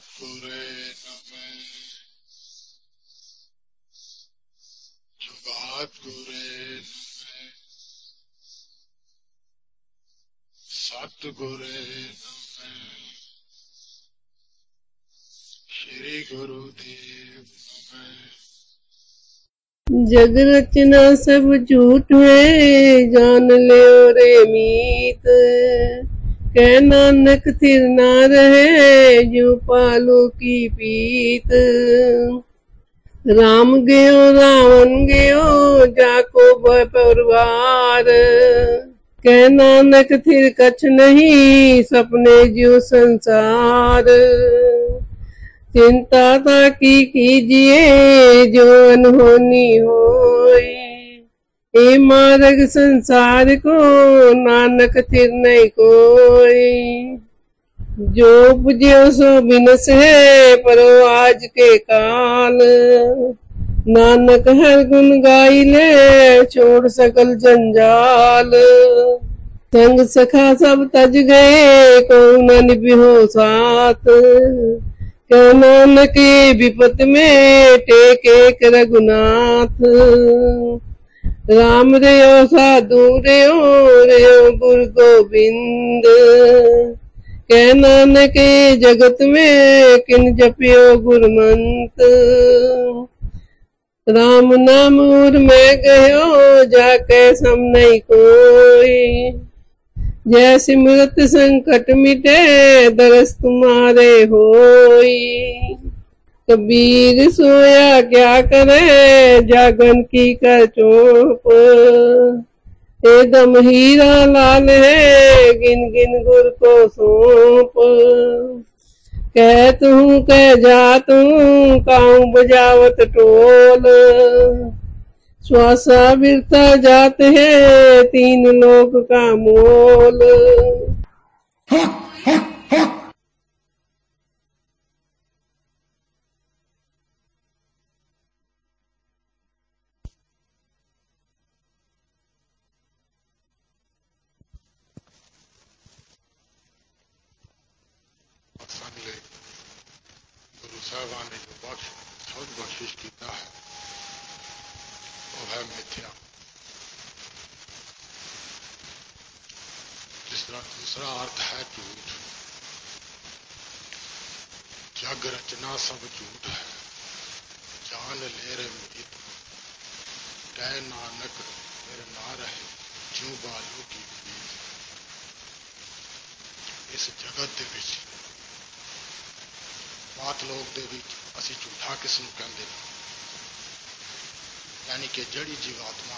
सतगुरे नमः। जुगातगुरे नमः। सतगुरे नमः। श्री गुरुदेव नमः। जग रचना सब झूठ है, जान ले रे मीत। कह नानक थिर ना रहे, जो पालो की पीत। राम गयो रावण गयो, जाको परिवार। कह नानक थिर कछ नहीं, सपने जो संसार। चिंता ताकी कीजिए, जो अनहोनी होई। ए मार्ग संसार को, नानक थिर नहीं कोई। जो उपज्यो सो बिनस है, परो आज के काल। नानक हर गुण गाई ले, छोड़ सकल जंजाल। संग सखा सब तज गए, को न निभ्यो साथ। कह नानक विपत में, टेके एक रघुनाथ। राम रयो साधु रयो गुरु गोविंद। कह नानक जगत में, किन जपियो गुरमंत। राम नाम उर में गयो, जाके सम नहीं कोई। जय सिमरत संकट मिटे, दरस तुम्हारे होई। कबीर सोया क्या करे, जागन की कर चोप। एकदम हीरा लाल है, गिन गिन गुर को सौंप। कहत हूँ कह जात हूँ, काऊं बजावत टोल। श्वासा बिरता जाते हैं, तीन लोक का मोल। संगले गुरु साहबान ने जो सब बख्शिश किया है, वो है मिथ्या। जिसका दूसरा अर्थ है झूठ। जग रचना सब झूठ है, जान ले रे मीत। कह नानक मेरे ना रहे, जो बालों की पीत। इस जगत दे विच, बात लोग दे विच असी झूठा किस नूं कहंदे ने, यानी कि जड़ी जीवात्मा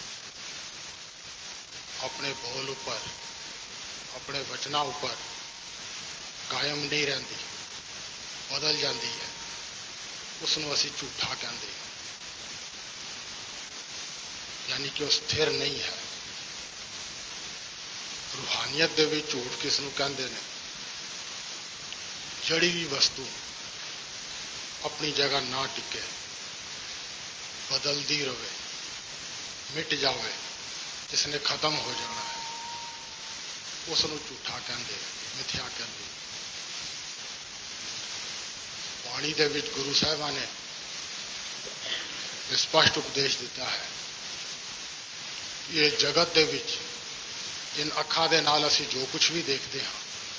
अपने बोल उपर, अपने वचना उपर कायम नहीं रहती, बदल जाती है, उसनूं असी झूठा कहंदे हैं। यानी कि वह स्थिर नहीं है। रूहानियत दे विच झूठ किस नूं कहंदे ने? जड़ी भी वस्तु अपनी जगह ना टिके, बदलती रहे, मिट जाए, जिसने खत्म हो जाना है, उसनूं झूठा कहंदे, मिथ्या कहंदे। बाणी दे विच गुरु साहिबान ने स्पष्ट उपदेश दिता है। ये जगत दे विच इन अखां दे नाल असीं जो कुछ भी देखते हैं,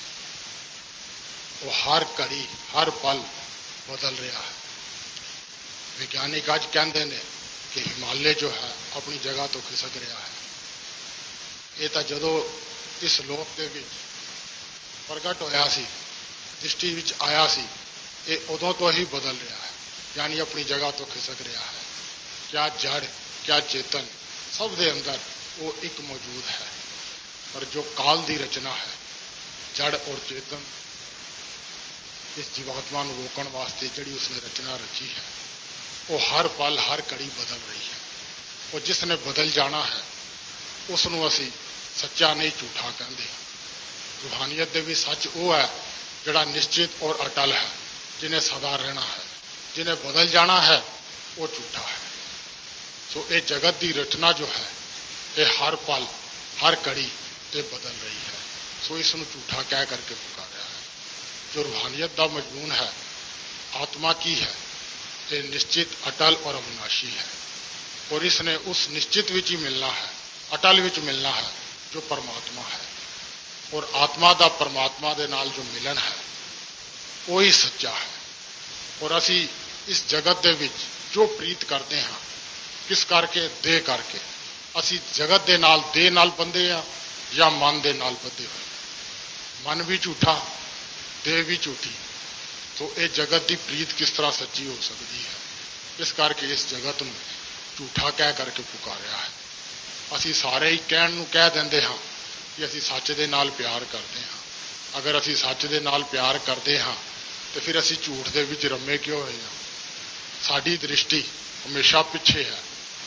वो हर घड़ी हर पल बदल रहा है। विज्ञानिक अज कहते हैं कि हिमालय जो है अपनी जगह तो खिसक रहा है। ये तो जदों इस लोक दे विच प्रगट होया सी, दृष्टि विच आया सी, ये उदों तो ही बदल रहा है, यानी अपनी जगह तो खिसक रहा है। क्या जड़ क्या चेतन, सब दे अंदर वो एक मौजूद है। पर जो काल की रचना है, जड़ और चेतन, इस जीवात्मा को रोकने वास्ते जिहड़ी उसने रचना रची है, वो हर पल हर घड़ी बदल रही है। और जिसने बदल जाना है, उसनों असी सच्चा नहीं झूठा कहते। रूहानियत दे भी सच वो है जिहड़ा निश्चित और अटल है, जिन्हें सदा रहना है। जिन्हें बदल जाना है वो झूठा है। सो ये जगत की रचना जो है, ये हर पल हर घड़ी ये बदल रही है। सो इसनूं झूठा कह करके पुकारा है। जो रूहानियत का मजमून है, आत्मा की है, ये निश्चित, अटल और अविनाशी है। और इसने उस निश्चित विच ही मिलना है, अटल विच मिलना है जो परमात्मा है। और आत्मा का परमात्मा दे नाल जो मिलन है वही सच्चा है। और असी इस जगत दे विच जो प्रीत करते हैं, किस करके? देह करके। असी जगत दे नाल बंधे हैं या मन दे नाल बंधे हुए। मन भी झूठा, देह भी झूठी, तो ये जगत की प्रीत किस तरह सच्ची हो सकती है? इस करके इस जगत में झूठा कह करके पुकारिया है। असी सारे ही कहण नूं कह देंदे हां कि असी सच दे नाल प्यार करते हैं। अगर असी सच दे नाल प्यार करते हैं तो फिर असी झूठ दे विच रमे क्यों होए हां? साडी दृष्टि हमेशा पिछे है।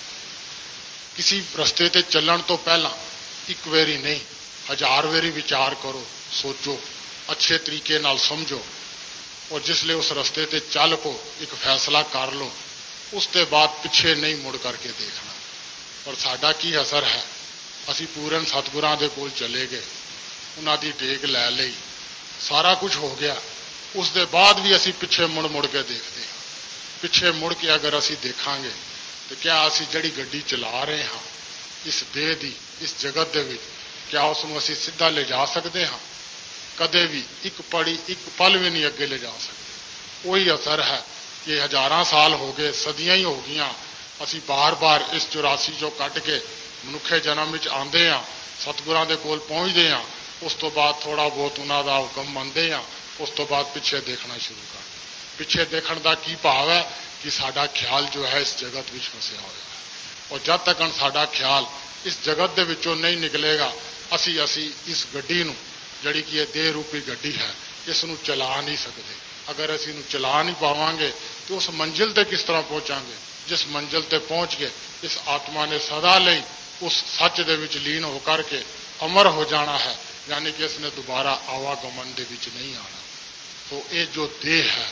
किसी रस्ते ते चलण तो पहला एक वेरी नहीं, 1000 वेरी विचार करो, सोचो, अच्छे तरीके नाल समझो, और जिसले उस रस्ते ते चल पो एक फैसला कर लो, उसके बाद पिछे नहीं मुड़ करके देखना। और साडा की असर है? असी पूरन सतगुरां दे कोल चले गए, उन्हां दी टेक लै लई, सारा कुछ हो गया, उसके बाद भी असी पिछे मुड़ मुड़ के देखते हैं। पिछे मुड़ के अगर असी देखांगे तो क्या असी जिहड़ी गड्डी चला रहे हैं इस देह दी, इस जगत दे विच, क्या उसनूं असी सीधा ले जा सकते हैं? कदे भी एक पल भी नहीं अगे ले जा सकते। वही असर है कि 1000 साल हो गए, सदियां ही हो गई, असी बार बार इस 84 चों कट के मनुखे जन्म विच आंदे हां, सतगुरां दे कोल पहुंचदे हां, उस तो बाद थोड़ा बहुत उन्हां दा हुक्म मनदे हां, उस तो बाद पिछे देखना शुरू कर। पिछे देखण दा की भाव है कि साडा ख्याल जो है इस जगत विच फसिया होया है। और जब तक साडा ख्याल इस जगत दे विचों नहीं निकलेगा, असी इस गड्डी नूं, जिहड़ी कि ये देह रूपी गड्डी है, इसनूं चला नहीं सकते। अगर असी इनूं चला नहीं पावांगे तो उस मंजिल ते किस तरह पहुंचांगे? जिस मंजिल ते पहुंच के इस आत्मा ने सदा लई उस सच दे विच लीन होकर के अमर हो जाना है, यानी कि इसने दोबारा आवागमन दे विच नहीं आना। तो ये जो देह है,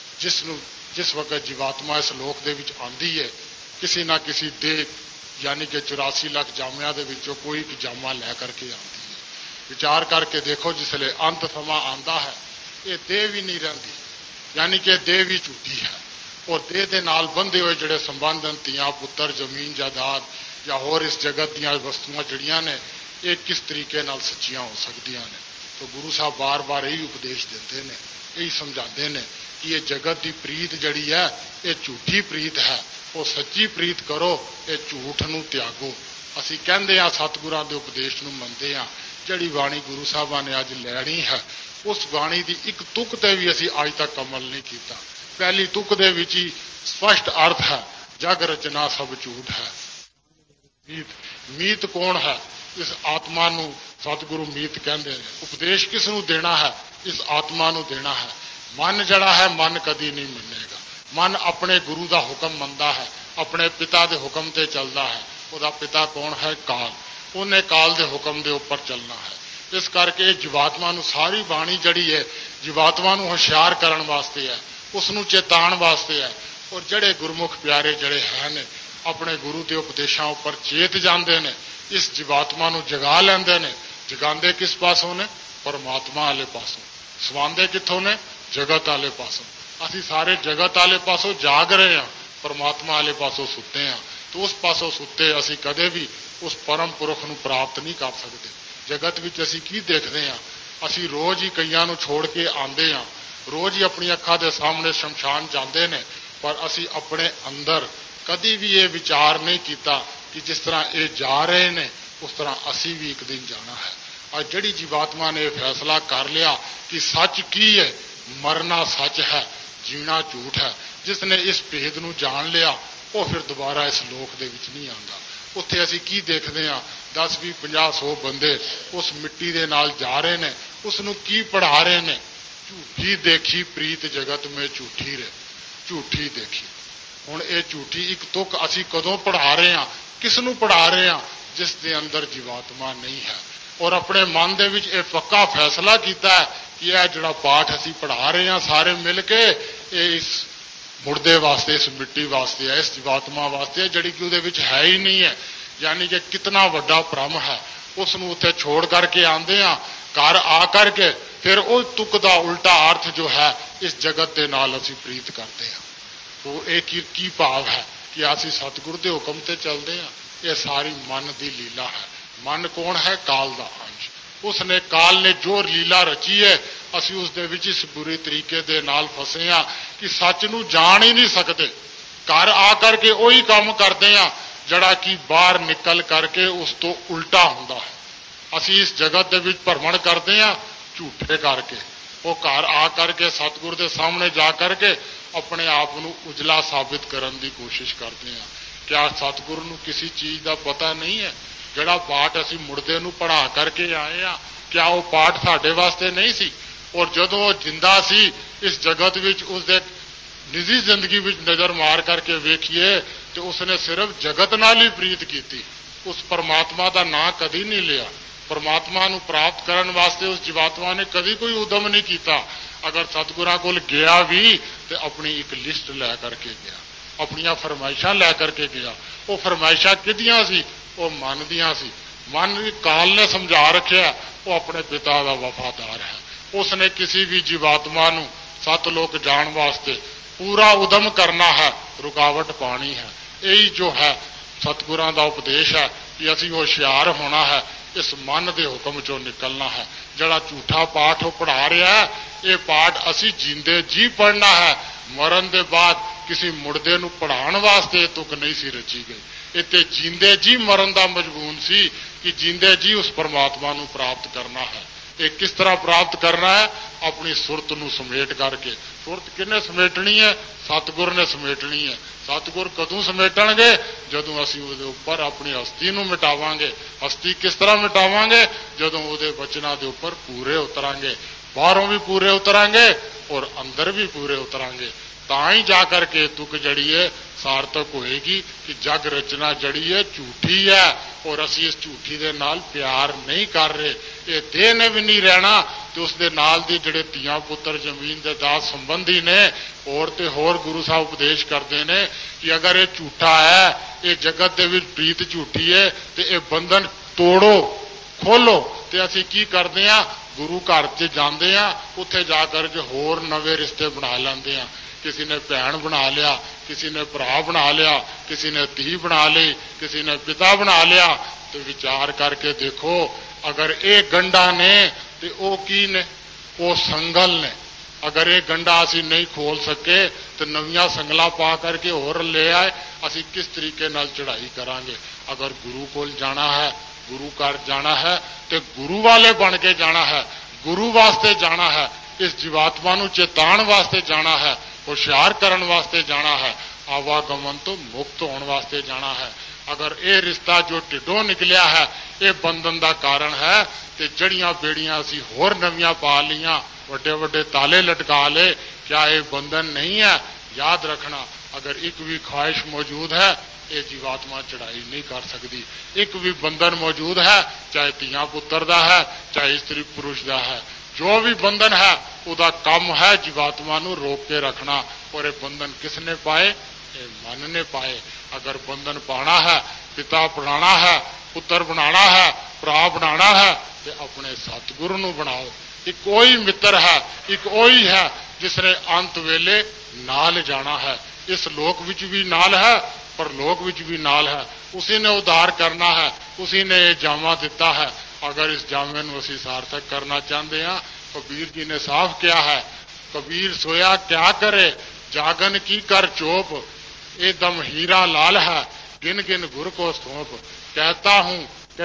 जिस वक्त जीवात्मा इस लोक दे विच आंदी है, किसी ना किसी देह यानी कि 84 लाख जामिया दे विचों कोई एक जामा लै करके आती है। विचार करके देखो, जिसले अंत समा आंदा है ये देह भी नहीं रहिंदी, यानी कि देह भी झूठी है। और देह दे नाल बंधे हुए जिहड़े संबंध हैं, तियां पुत्र, जमीन जायदाद या होर इस जगत दीयां वस्तुआं जिहड़ियां ने, ये किस तरीके नाल सच्चियां हो सकदियां ने? तो गुरु साहब बार बार यही उपदेश देते हैं, यही समझाते हैं कि ये जगत की प्रीत जिहड़ी है ये झूठी प्रीत है। वो सच्ची प्रीत करो, ये झूठ नूं त्यागो। असीं कहंदे आ सतगुरां दे उपदेश नूं मनदे आ, जिहड़ी बाणी गुरु साहबां ने अज लैणी है उस बाणी की एक तुक ते भी असीं अज तक अमल नहीं किया। पहली तुक दे विच ही स्पष्ट अर्थ है, जग रचना सब झूठ है। मीत कौन है? इस आत्मा नूं सतगुरु मीत कहंदे ने। उपदेश किस नूं देना है? इस आत्मा नूं देना है। मन जड़ा है, मन कदी नहीं मनेगा। मन अपने गुरु का हुक्म मनता है, अपने पिता के हुक्म ते चलता है। उसका पिता कौन है? काल। उन्हें काल के हुक्म के उपर चलना है। इस करके जीवात्मा नूं सारी बाणी जड़ी है जीवात्मा नूं होशियार करन वास्ते है, उसनूं चेताण वास्ते है। और जड़े गुरमुख प्यारे जड़े हैं ने अपने गुरु के उपदेशों उपर चेत जाते हैं, इस जीवात्मा नूं जगा लैंदे ने। जगांदे किस पासों ने? परमात्मा वाले पासों। सवांदे कित्थों ने? जगत वाले पासों। असीं सारे जगत वाले पासों जाग रहे हैं, परमात्मा वाले पासों सुते हैं। तो उस पासों सुते असीं कदे भी उस परम पुरख नूं प्राप्त नहीं कर सकते। जगत विच असीं की देखते हैं? असीं रोज़ ही कईयां नूं छोड़ के आंदे हां, रोज़ ही अपनी अखां दे सामने शमशान जाते हैं, पर असीं अपने अंदर कदी भी ये विचार नहीं किया कि जिस तरह ये जा रहे हैं उस तरह असीं भी एक दिन जाना है। और जिहड़ी जीवात्मा ने फैसला कर लिया कि सच की है, मरना सच है, जीना झूठ है, जिसने इस भेद नूं जान लिया वो फिर दोबारा इस लोक दे विच नहीं आंदा। उत्थे असीं की देखते हैं? 10, 20, 50, 100 बंदे उस मिट्टी दे नाल जा रहे हैं, उसनूं की पढ़ा रहे हैं? झूठी देखी प्रीत जगत में झूठी रहे, झूठी देखी। हुण ये झूठी एक तुक असीं कदों पढ़ा रहे हैं? किस नूं पढ़ा रहे हैं? जिस दे अंदर जीवात्मा नहीं है। और अपने मन दे विच ये पक्का फैसला किया है कि यह जिहड़ा पाठ असीं पढ़ा रहे हैं सारे मिल के, ये इस मुर्दे वास्ते, इस मिट्टी वास्ते है, इस जीवात्मा वास्ते है जिहड़ी कि उहदे विच है ही नहीं है। यानी कि कितना वड्डा भ्रम है। उसनूं उत्थे छोड़ करके आंदे आ, घर आ करके फिर वो तुक का उल्टा अर्थ जो है इस जगत के नाल असी प्रीत करते हैं। तो एक की भाव है कि असी सतगुरु के हुक्म से चलते हैं। ये सारी मन की लीला है। मन कौन है? काल का अंश। उसने काल ने जो लीला रची है असी उस दे विच इस बुरी तरीके दे नाल फसे हाँ कि सच नूं जान ही नहीं सकते। घर आ करके वही काम करते हैं जड़ा कि बाहर निकल करके उस तो उल्टा हुंदा है। असी इस जगत दे विच भ्रमण करते हैं झूठे करके। वो घर आ करके सतगुरु के सामने जा करके अपने आप नूं उजला साबित करने की कोशिश करते हैं। क्या सतगुरु नूं किसी चीज का पता नहीं है? जड़ा पाठ असी मुर्दे नूं पढ़ा करके आए हैं, क्या वो पाठ साडे वास्ते नहीं सी? और जदों वो जिंदा सी इस जगत विच उसदे निजी जिंदगी विच नजर मार करके वेखिए तो उसने सिर्फ जगत नाल ही प्रीत की। उस परमात्मा का नाम कदी नहीं लिया। परमात्मा नूं प्राप्त करने वास्ते उस जीवात्मा ने कदी कोई उदम नहीं किया। अगर सतगुरां कोल गया भी तो अपनी एक लिस्ट लै करके गया, अपनियां फरमाइशां लै करके गया। वो फरमाइशां किदियां सी? वो मन दियां सी। मन काल ने समझा रखिया वो अपने पिता का वफादार है। उसने किसी भी जीवात्मा नूं सतलोक जाण वास्ते पूरा उदम करना है, रुकावट पानी है। यही जो है सतगुरां दा उपदेश है कि असी होशियार होना है, इस मन के हुक्म चो निकलना है। जड़ा झूठा पाठ वो पढ़ा रहा है ये पाठ असी जींदे जी पढ़ना है। मरण के बाद किसी मुर्दे नूं पढ़ाने वास्ते तुक नहीं सी रची गई। इत्ते जींदे जी मरण का मजबून सी कि जींदे जी उस परमात्मा नूं प्राप्त करना है। ये किस तरह प्राप्त करना है? अपनी सुरत नूं समेट करके। सुरत किन्ने समेटनी है? सतगुर ने समेटनी है। सतगुर कदों समेटणगे? जदों असीं उहदे उपर अपनी हस्ती नूं मिटावांगे। हस्ती किस तरह मिटावांगे? जदों उहदे वचनां दे उपर पूरे उतरांगे, बाहरों भी पूरे उतरांगे और अंदर भी पूरे उतरांगे। तां ही जा करके तुक जड़ी है सार्थक होएगी कि जग रचना जड़ी है झूठी है और असी इस झूठी दे नाल प्यार नहीं कर रहे। ये देह ने भी नहीं रहना तो उसके नाल दी जिहड़े धीआं पुत्र जमीन दे दास संबंधी ने होर ते होर गुरु साहब उपदेश करते हैं कि अगर ये झूठा है, ये जगत दे विच प्रीत झूठी है तो ये बंधन तोड़ो, खोलो। तो असी की करते हैं? गुरु घर च जाते हैं, उत्थे जाकर जो होर नवे रिश्ते बना लेंदे हैं। किसी ने भैन बना लिया, किसी ने भरा बना लिया, किसी ने धी बना ली, किसी ने पिता बना लिया। तो विचार करके देखो अगर ये गंढा ने तो वो की ने? वो संगल ने। अगर ये गंढा असी नहीं खोल सके तो नवियां संगला पा करके होर ले आए, असी किस तरीके नाल चढ़ाई करांगे? अगर गुरु कोल जाना है, गुरु घर जाना है तो गुरु वाले बन के जाना है, गुरु वास्ते जाना है, इस जीवात्मा नूं चेताण वास्ते जाना है, होशियार करने वास्ते जाना है, आवागमन तो मुक्त होने वास्ते जाना है। अगर ये रिश्ता जो ढिडों निकलिया है ये बंधन का कारण है तो जड़ियां बेड़ियां असी होर नवियां पा लियां, वड्डे वड्डे ताले लटका ले, क्या ये बंधन नहीं है? याद रखना अगर एक भी ख्वाहिश मौजूद है ये जीवात्मा चढ़ाई नहीं कर सकती। एक भी बंधन मौजूद है, चाहे धीआं पुत्र का है, चाहे स्त्री पुरुष का है, जो भी बंधन है उदा काम है जीवात्मा नूं रोक के रखना। और ये बंधन किसने पाए? ये मन ने पाए। अगर बंधन पाना है, पिता बनाना है, पुत्र बनाना है, भरा बनाना है तो अपने सतगुरु नूं बनाओ। एक कोई मित्र है, एक वही है जिसने अंत वेले नाल जाना है। इस लोक विच भी नाल है पर लोक विच भी नाल है। उसी ने उद्धार करना है, उसी ने ये जामा दिता है। अगर इस जामे नूं असीं सार्थक करना चाहते हैं, कबीर जी ने साफ किया है, कबीर सोया क्या करे जागन की कर चोप, ये दम हीरा लाल है गिन गिन गुर को सौंप। कहता हूं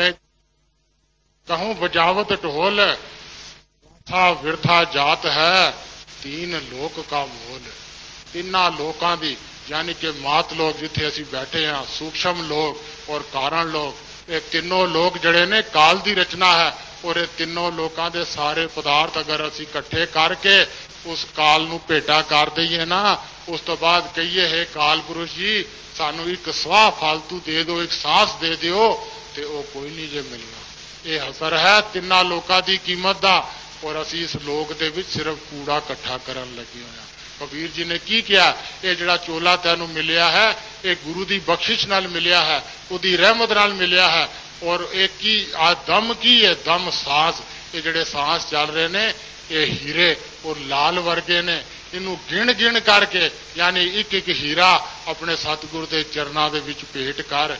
कहूं बजावत ढोल, था विरथा जात है तीन लोक का मोल। तिना लोकां दी यानी कि मात लोग जिथे असी बैठे हैं, सूक्ष्म लोग और कारण लोग, ये तीनों लोग जड़े ने काल दी रचना है। और ये तीनों लोगों के सारे पदार्थ अगर असी इकट्ठे करके उस काल नूं भेटा कर दईए ना, उस तो बाद कहिए है काल पुरुष जी सानू एक स्वाह फालतू दे दो, एक सांस दे दिओ, ते वो कोई नहीं जे मिलना। ये असर है तिन्ना लोकां दी कीमत दा। और असी इस लोक दे विच सिर्फ कूड़ा इकट्ठा करन लगे हुए। कबीर जी ने की किया? ये जिहड़ा चोला तैनू मिलिया है ये गुरु की बख्शिश नाल मिलिया है, उहदी रहमत नाल मिलिया है। और एक की दम की है, दम सांस, ये जिहड़े सांस चल रहे ने ये हीरे और लाल वर्गे ने। इनू गिण गिण करके यानी एक एक हीरा अपने सतगुरु के चरणों के विच भेंट कर।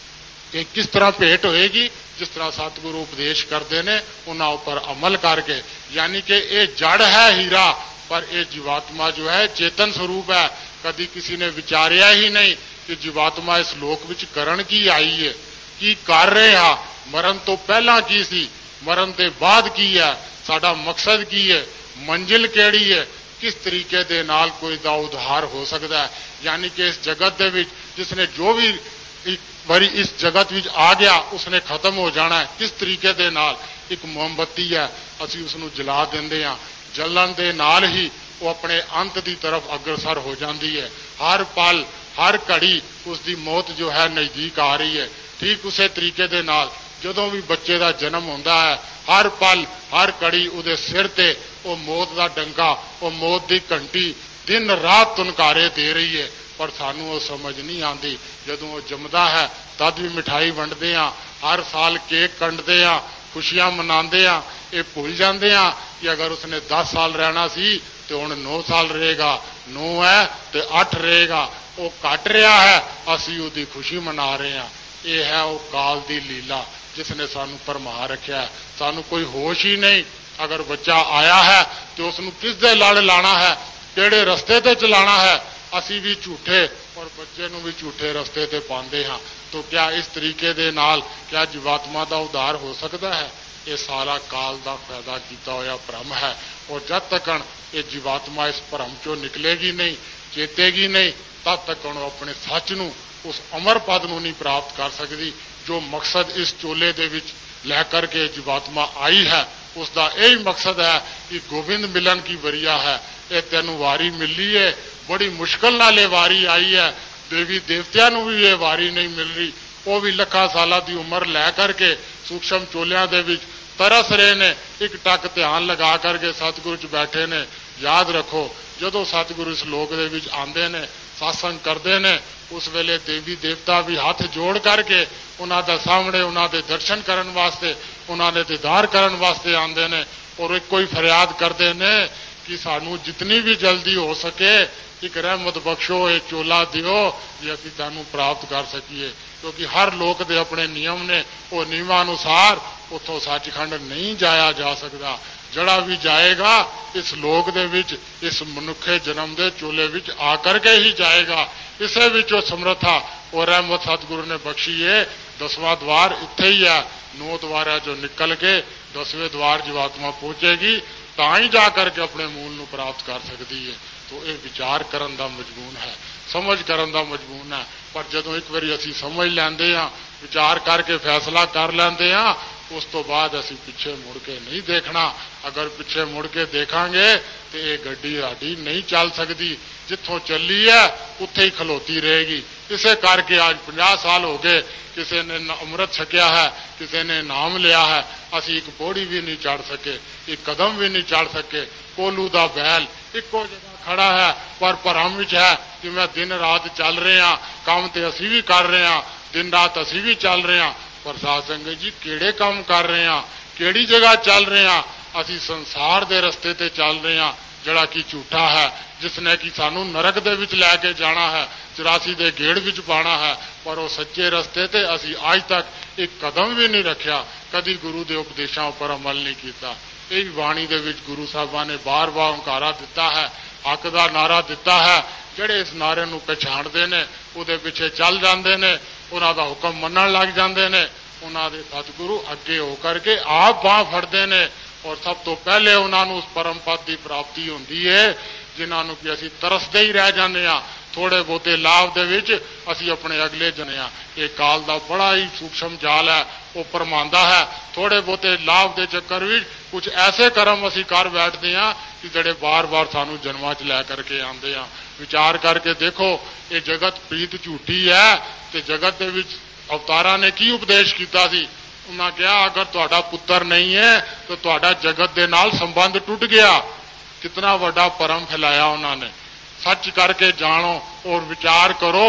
ये किस तरह भेंट होएगी? जिस तरह सतगुरु उपदेश करते हैं उन्होंने उपर अमल करके। यानी कि ये जड़ है हीरा, पर यह जीवात्मा जो है चेतन स्वरूप है। कभी किसी ने विचारिया ही नहीं कि जीवात्मा इस लोक विच करन की आई है, की कर रहे हा, मरण तो पहला की सी, मरण के बाद की है, साडा मकसद की है, मंजिल केड़ी है, किस तरीके दे नाल कोई दा उद्धार हो सकता है। यानी कि इस जगत दे विच जिसने जो भी एक बारी इस जगत विच आ गया उसने खत्म हो जाना है। किस तरीके दे नाल? एक मोमबत्ती है, असी उसनू जला देंदे हां, जलन दे नाल ही वो अपने अंत की तरफ अग्रसर हो जाती है। हर पल हर घड़ी उसकी मौत जो है नज़दीक आ रही है। ठीक उस तरीके दे नाल जदों भी बच्चे का जन्म होंदा है, हर पल हर घड़ी उहदे सिर ते वो मौत का डंका, वो मौत की घंटी दिन रात तुनकारे दे रही है। पर सानू वो समझ नहीं आती। जदों वो जमदा है तद भी मिठाई वंडदे हां, हर साल केक कंडदे हां, खुशियां मनाते हां। ये भुल जाते हैं कि अगर उसने 10 साल रहना सी तो हुण 9 साल रहेगा, 9 है तो 8 रहेगा, वो घट रहा है, असी उसकी खुशी मना रहे हैं। ये है वो काल की लीला जिसने सानू भरमा रखा है। सानू कोई होश ही नहीं। अगर बच्चा आया है तो उसनू किस दे लड़ लाना है, किहड़े रस्ते ते चलाना है, असी भी झूठे और बच्चे नू भी झूठे रस्ते ते पाते हाँ। तो क्या इस तरीके दे नाल क्या जीवात्मा का उद्धार हो सकता है? ये सारा काल का पैदा किया होया भ्रम है। और जब तक ये जीवात्मा इस भ्रम चो निकलेगी नहीं, चेतेगी नहीं, तब तक अपने सच नू उस अमर पद नू नहीं प्राप्त कर सकती। जो मकसद इस चोले दे विच लैकर के जीवात्मा आई है उसका यही मकसद है कि गोविंद मिलन की वरिया है। ये तेनू वारी मिली है, बड़ी मुश्किल नाल ये वारी आई है। देवी देवतियां नू भी ये वारी नहीं मिल रही। वो भी लखा साल की उम्र लै करके सूक्ष्म चोलियां दे विच तरस रहे ने, एक टक ध्यान लगा करके सतगुरु च बैठे ने। याद रखो जदों सतगुरु इस लोक दे विच आंदे ने, सत्संग करते हैं, उस वेले देवी देवता भी हाथ जोड़ करके उन्हां दे सामने उन्हां दे दर्शन करन वास्ते, उन्हां दे दीदार करन वास्ते आंदे ने। और एक कोई फरियाद करते हैं कि सानू जितनी भी जल्दी हो सके एक रहमत बख्शो, ये चोला दियो जे असीं तुहानू प्राप्त कर सकीए। क्योंकि हर लोक दे अपने नियम ने, वो नियमानुसार उतों सचखंड नहीं जाया जा सकता। जड़ा भी जाएगा इस लोक दे विच, इस मनुखे जन्म दे चोले विच आकर के ही जाएगा। इसे विचों समर्था और रहमत सतगुरु ने बख्शी है। 10वां द्वार इत्थे ही है। 9 द्वार जो निकल के 10वें द्वार जीवात्मा पहुंचेगी तां ही जा करके अपने मूल नू प्राप्त कर सकती है। तो ये विचार करन दा मजबून है, समझ करन दा मजबून है। पर जदों एक बारी असीं समझ लैंदे हां, विचार करके फैसला कर लैंदे हां, उस तो बाद असीं पिछे मुड़ के नहीं देखना। अगर पिछे मुड़ के देखांगे तो ये गड्डी साडी नहीं चल सकती। जिथों चली है उत्थे ही खलोती रहेगी। इसे करके आज 50 साल हो गए, किसी ने अमृत छकिया है, किसी ने नाम लिया है, असीं एक पौड़ी भी नहीं चढ़ सके, एक कदम भी नहीं चढ़ सके। कोलू दा बैल इको जगह खड़ा है पर भरम विच है कि मैं दिन रात चल रहे हैं, काम तो असी भी कर रहे हैं, दिन रात असी भी चल रहे हैं। पर साध संगत जी किहड़े काम कर रहे हैं, किहड़ी जगह चल रहे हैं? असी संसार दे रस्ते ते चल रहे हैं जिहड़ा कि झूठा है, जिसने कि सानू नरक दे विच लैके जाना है, 84 दे गेड़ विच पाना है। पर वो सच्चे रस्ते ते असी आज तक एक कदम भी नहीं रखिया, कदी गुरु दे उपदेशों पर अमल नहीं किया। यही बाणी दे विच गुरु साहबां ने बार बार हुंकारा दिता है, हक दा नारा दिता है। जिहड़े इस नारे नूं पछाणदे ने उहदे पिछे चल जांदे ने, उन्हां दा हुकम मन्नण लग जांदे ने। उन्हां दे सतगुरु अगे होकर के आप बांह फड़दे ने और सब तो पहले उन्हां नूं उस परम पद की प्राप्ति होंदी है जिन्हां नूं कि असीं तरसदे ही रह जांदे हां। थोड़े बहुते लाभ दे विच असीं अपने अगले जने हां। ये काल दा बड़ा ही सूक्ष्म जाल है, वो भरमांदा है। थोड़े बहुते लाभ के चक्कर विच कुछ ऐसे कर्म असीं कर बैठते हैं कि जिहड़े बार बार सानू जन्मां च लै करके आंदे हैं। विचार करके देखो ये जगत प्रीत झूठी है। तो जगत दे विच अवतारा ने की उपदेश किया सी? उन्होंने कहा अगर तुहाडा पुत्र नहीं है तो तुहाडा जगत दे नाल संबंध टूट गया। कितना बड़ा भरम फैलाया उन्होंने। सच करके जानो और विचार करो।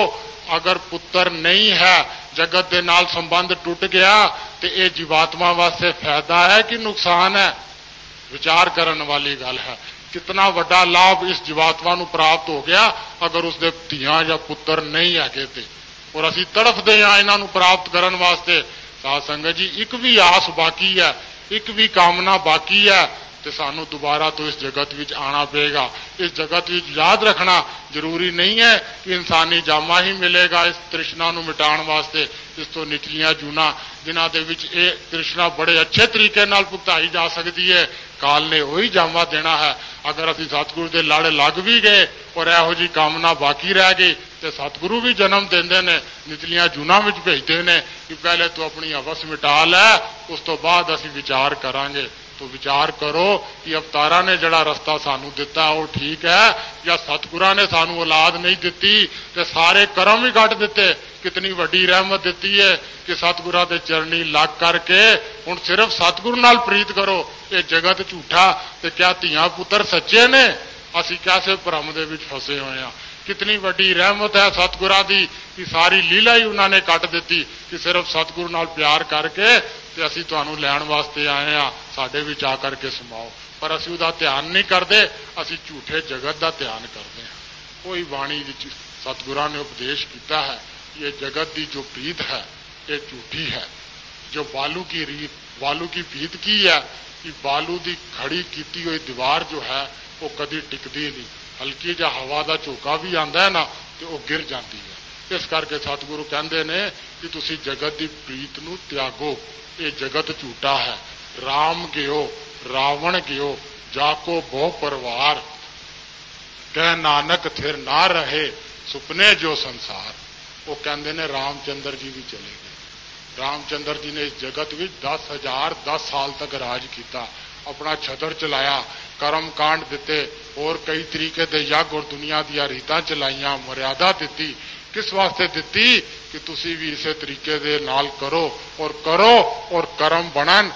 अगर पुत्र नहीं है, जगत के नाल संबंध टूट गया, तो यह जीवात्मा वास्ते फायदा है कि नुकसान है? विचार करने वाली गल है। कितना बड़ा लाभ इस जीवात्मा को प्राप्त हो गया अगर उसके धियां या पुत्र नहीं है थे, और असी तड़फते हैं इन्हों प्राप्त करने वास्ते। साध संगत जी, एक भी आस बाकी है, एक भी कामना बाकी है, तो सानू दोबारा तो इस जगत विच आना पेगा। इस जगत विच याद रखना जरूरी नहीं है कि इंसानी जामा ही मिलेगा इस तृष्णा नू मिटाण वास्ते। इस तो निचलियां जूना जिन्हां दे विच ये तृष्णा बड़े अच्छे तरीके नाल भुगताई जा सकती है, काल ने वही जामा देना है। अगर असीं सतगुरु दे लड़ लग भी गए और इहो जी कामना बाकी रह गई, तो सतगुरु भी जन्म देंदे ने, निचलियां जूना विच भेजदे ने कि पहले तू अपनी हवस मिटा लै, उस तो बाद असीं विचार करांगे। तो विचार करो कि अवतारा ने जड़ा रस्ता सानू दिता वो ठीक है, या सतगुरां ने सानू औलाद नहीं दिती ते सारे कर्म ही कट दिते। कितनी वड्डी रहमत दिती है कि सतगुरां दे चरणी लग करके हुण सिर्फ सतगुरु नाल प्रीत करो। ये जगत झूठा ते क्या धियां पुत्र सच्चे ने? असीं कैसे भ्रम दे विच फसे होए हां। कितनी वड्डी रहमत है सतगुरां दी कि सारी लीला ही उन्होंने कट दी कि सिर्फ सतगुरु नाल प्यार करके ते असीं तुहानूं लैण वास्ते आए हां, साडे विच आ करके समाओ। पर असीं उहदा ध्यान नहीं करते, असीं झूठे जगत का ध्यान करते हैं। कोई बाणी विच सतगुरां ने उपदेश किया है कि ये जगत की जो प्रीत है ये झूठी है। जो बालू की रीत, बालू की प्रीत की है कि बालू की खड़ी की हुई दीवार जो है वो कभी टिकती नहीं, हल्की जा हवा का झोंका भी आता है ना तो वो गिर जाती है। इस करके सतगुरु कहते हैं कि तुसी जगत की प्रीत नूं त्यागो, ये जगत झूठा है। राम गयो रावण गयो, जाको बहु परवार, कह नानक थिर ना रहे, सुपने जो संसार। वो कहते ने रामचंद्र जी भी चले गए। रामचंद्र जी ने इस जगत में 10 साल तक राज किया, अपना छतर चलाया, कर्म कांड दिते और कई तरीके के यज्ञ और दुनिया दी रीतां चलाइया, मर्यादा दी। किस वास्ते दी कि तुसी भी इसे तरीके दे नाल करो और कर्म बनन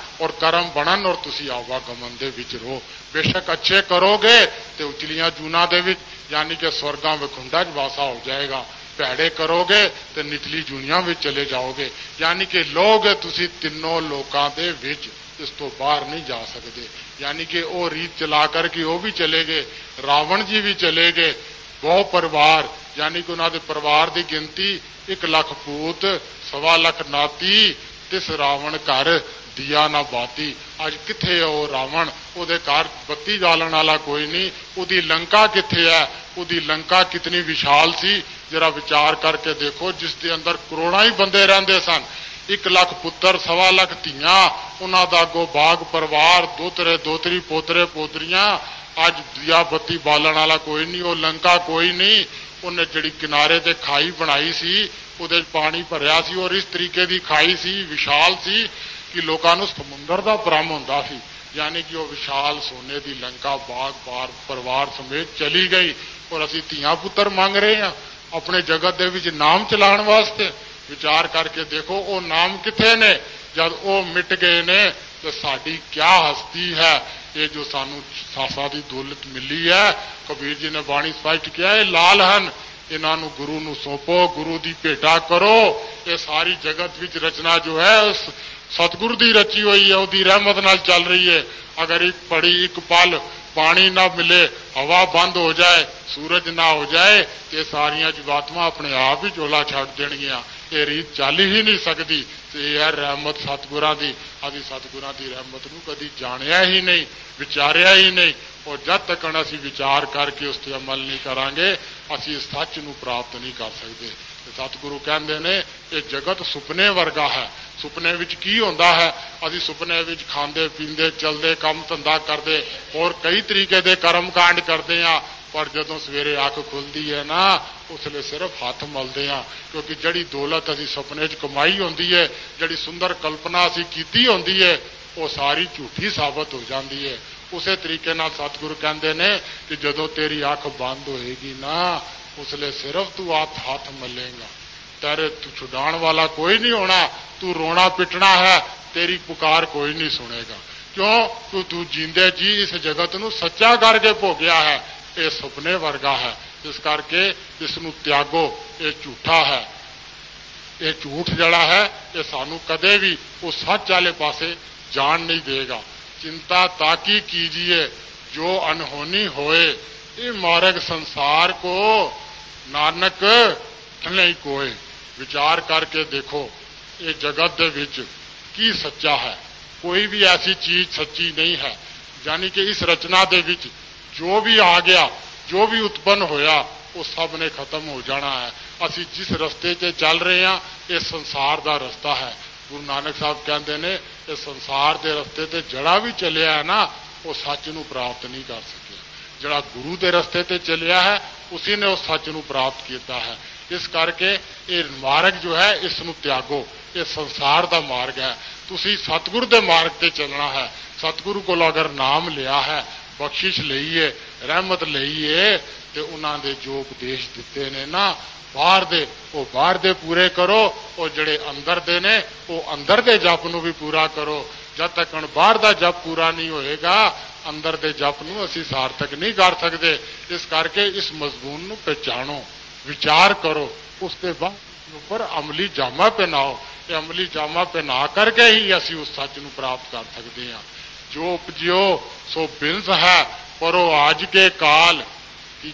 और तुसी आवागमन दे विच रहो। बेशक अच्छे करोगे तो उचलियां जूना दे विच यानी कि स्वर्गां विखुंडा च वासा हो जाएगा, भैड़े करोगे तो निचली जूनियां विच चले जाओगे। यानी कि लोग तुसी तीनों लोकां दे विच, इस तो बाहर नहीं जा सकते। यानी कि वो रीत चला करके वो भी चले गए, रावण जी भी चले गए। बहु परिवार यानी कि उन्होंने परिवार की गिनती 1 लाख पूत 1.25 लाख नाती, तिस रावण घर दिया ना बाती। अज किथे वो रावण, उहदे घर बत्ती जालन वाला कोई नहीं। उहदी लंका किथे है? उहदी लंका कितनी विशाल सी, जरा विचार करके देखो, जिसके अंदर करोड़ां ही बंदे रहंदे सन। 1 लाख पुत्र 1.25 लाख धियां, उन्हां दा अगों बाग परिवार, दोतरे दोतरी पोतरे पोतरियां। अज दिया बत्ती बालन वाला कोई नहीं, वो लंका कोई नहीं। उन्हें जिहड़ी किनारे ते खाई बनाई सी, उहदे पानी भरिया सी और इस तरीके की खाई सी, विशाल सी कि लोगों को समुंदर का भ्रम होंदा सी। यानी कि वह विशाल सोने की लंका बाग बार परिवार समेत चली गई। और असीं धियां पुत्र मंग रहे हैं अपने जगत दे विच नाम चलाण वास्ते। विचार करके देखो वो नाम किथे ने? जब वो मिट गए ने तो साडी क्या हस्ती है? ये जो सानू सासा दी दौलत मिली है, कबीर जी ने बाणी स्पष्ट किया, ये लाल हन, इन्हों गुरु नू सौंपो, गुरु की भेटा करो। ये सारी जगत विच रचना जो है उस सतगुरु की रची हुई है, उसकी रहमत नाल चल रही है। अगर एक पड़ी एक पल पानी ना मिले, हवा बंद हो जाए, सूरज ना हो जाए, तो सारिया जीवात्मा अपने आप ही झोला छड्ड देणगियां। ये रीत चल ही नहीं सकती। तो यह रहमत सतगुरां दी, असीं सतगुरां दी रहमत नूं कदी जाणिया ही नहीं, विचारिया ही नहीं। और जब तक असीं विचार करके उस पर अमल नहीं करांगे, असीं इस सच नूं प्राप्त नहीं कर सकते। सतगुरु कहंदे ने ये जगत सुपने वर्गा है। सुपने विच की होंदा है? असीं सुपने विच खांदे पींदे चलदे काम धंधा करदे और कई तरीके दे कर्म कांड करदे आ, पर जदों सवेरे अख खुलदी है ना उसले सिर्फ हाथ मलते हैं। क्योंकि जड़ी दौलत असीं सुपने च कमाई होंदी है, जड़ी सुंदर कल्पना असीं कीती होंदी है, वो सारी झूठी साबित हो जाती है। उसे तरीके नाल सतगुरु कहंदे ने कि जदों तेरी अख बंद होएगी ना उसले सिर्फ तू हाथ मलेगा, तेरे तू छुड़ाण वाला कोई नहीं होना। तू रोना पिटना है, तेरी पुकार कोई नहीं सुनेगा। क्यों? तू जींदे जी इस जगत नूं सच्चा करके भोगिया है। ये सुपने वर्गा है। इस करके इसनूं त्यागो, ये झूठा है, ये झूठ जड़ा है ये सानू कदे भी उस सच वाले पासे जान नहीं देगा। चिंता ताकी कीजिए जो अनहोनी होए, ये मार्ग संसार को नानक नहीं कोय। विचार करके देखो ये जगत दे विच की सच्चा है, कोई भी ऐसी चीज सच्ची नहीं है। यानी कि इस रचना दे विच जो भी आ गया, जो भी उत्पन्न होया, वो सब ने खत्म हो जाना है। असी जिस रस्ते से चल रहे हैं ये संसार का रस्ता है। गुरु नानक साहब कहते ने ये संसार के रस्ते ते जड़ा भी चलिया है ना, वो सच नूं प्राप्त नहीं कर सकिया। जड़ा गुरु के रस्ते ते चलिया है उसी ने उस सच नूं प्राप्त किया है। इस करके ये मार्ग जो है इसनूं त्यागो, ये संसार का मार्ग है। तुसी सतगुरु के मार्ग ते चलना है। सतगुरु को अगर नाम लिया है, बख्शिश लईए, रहमत लईए, तो उन्होंने जो उपदेश दिते ने ना बाहर दे, वो बाहर दे पूरे करो, और जड़े अंदर दे ने वो अंदर दे जप नूं भी पूरा करो। जब तक बाहर का जप पूरा नहीं होएगा, अंदर दे जप नूं असीं सार्थक नहीं कर सकते। इस करके इस मजमून नूं पहचानो, विचार करो, उसके बाद ऊपर अमली जामा पहनाओ। ये अमली जामा पहना करके ही असीं उस सच नूं प्राप्त कर सकते हैं। जो उपजियो सो बिंस है, परो आज के काल की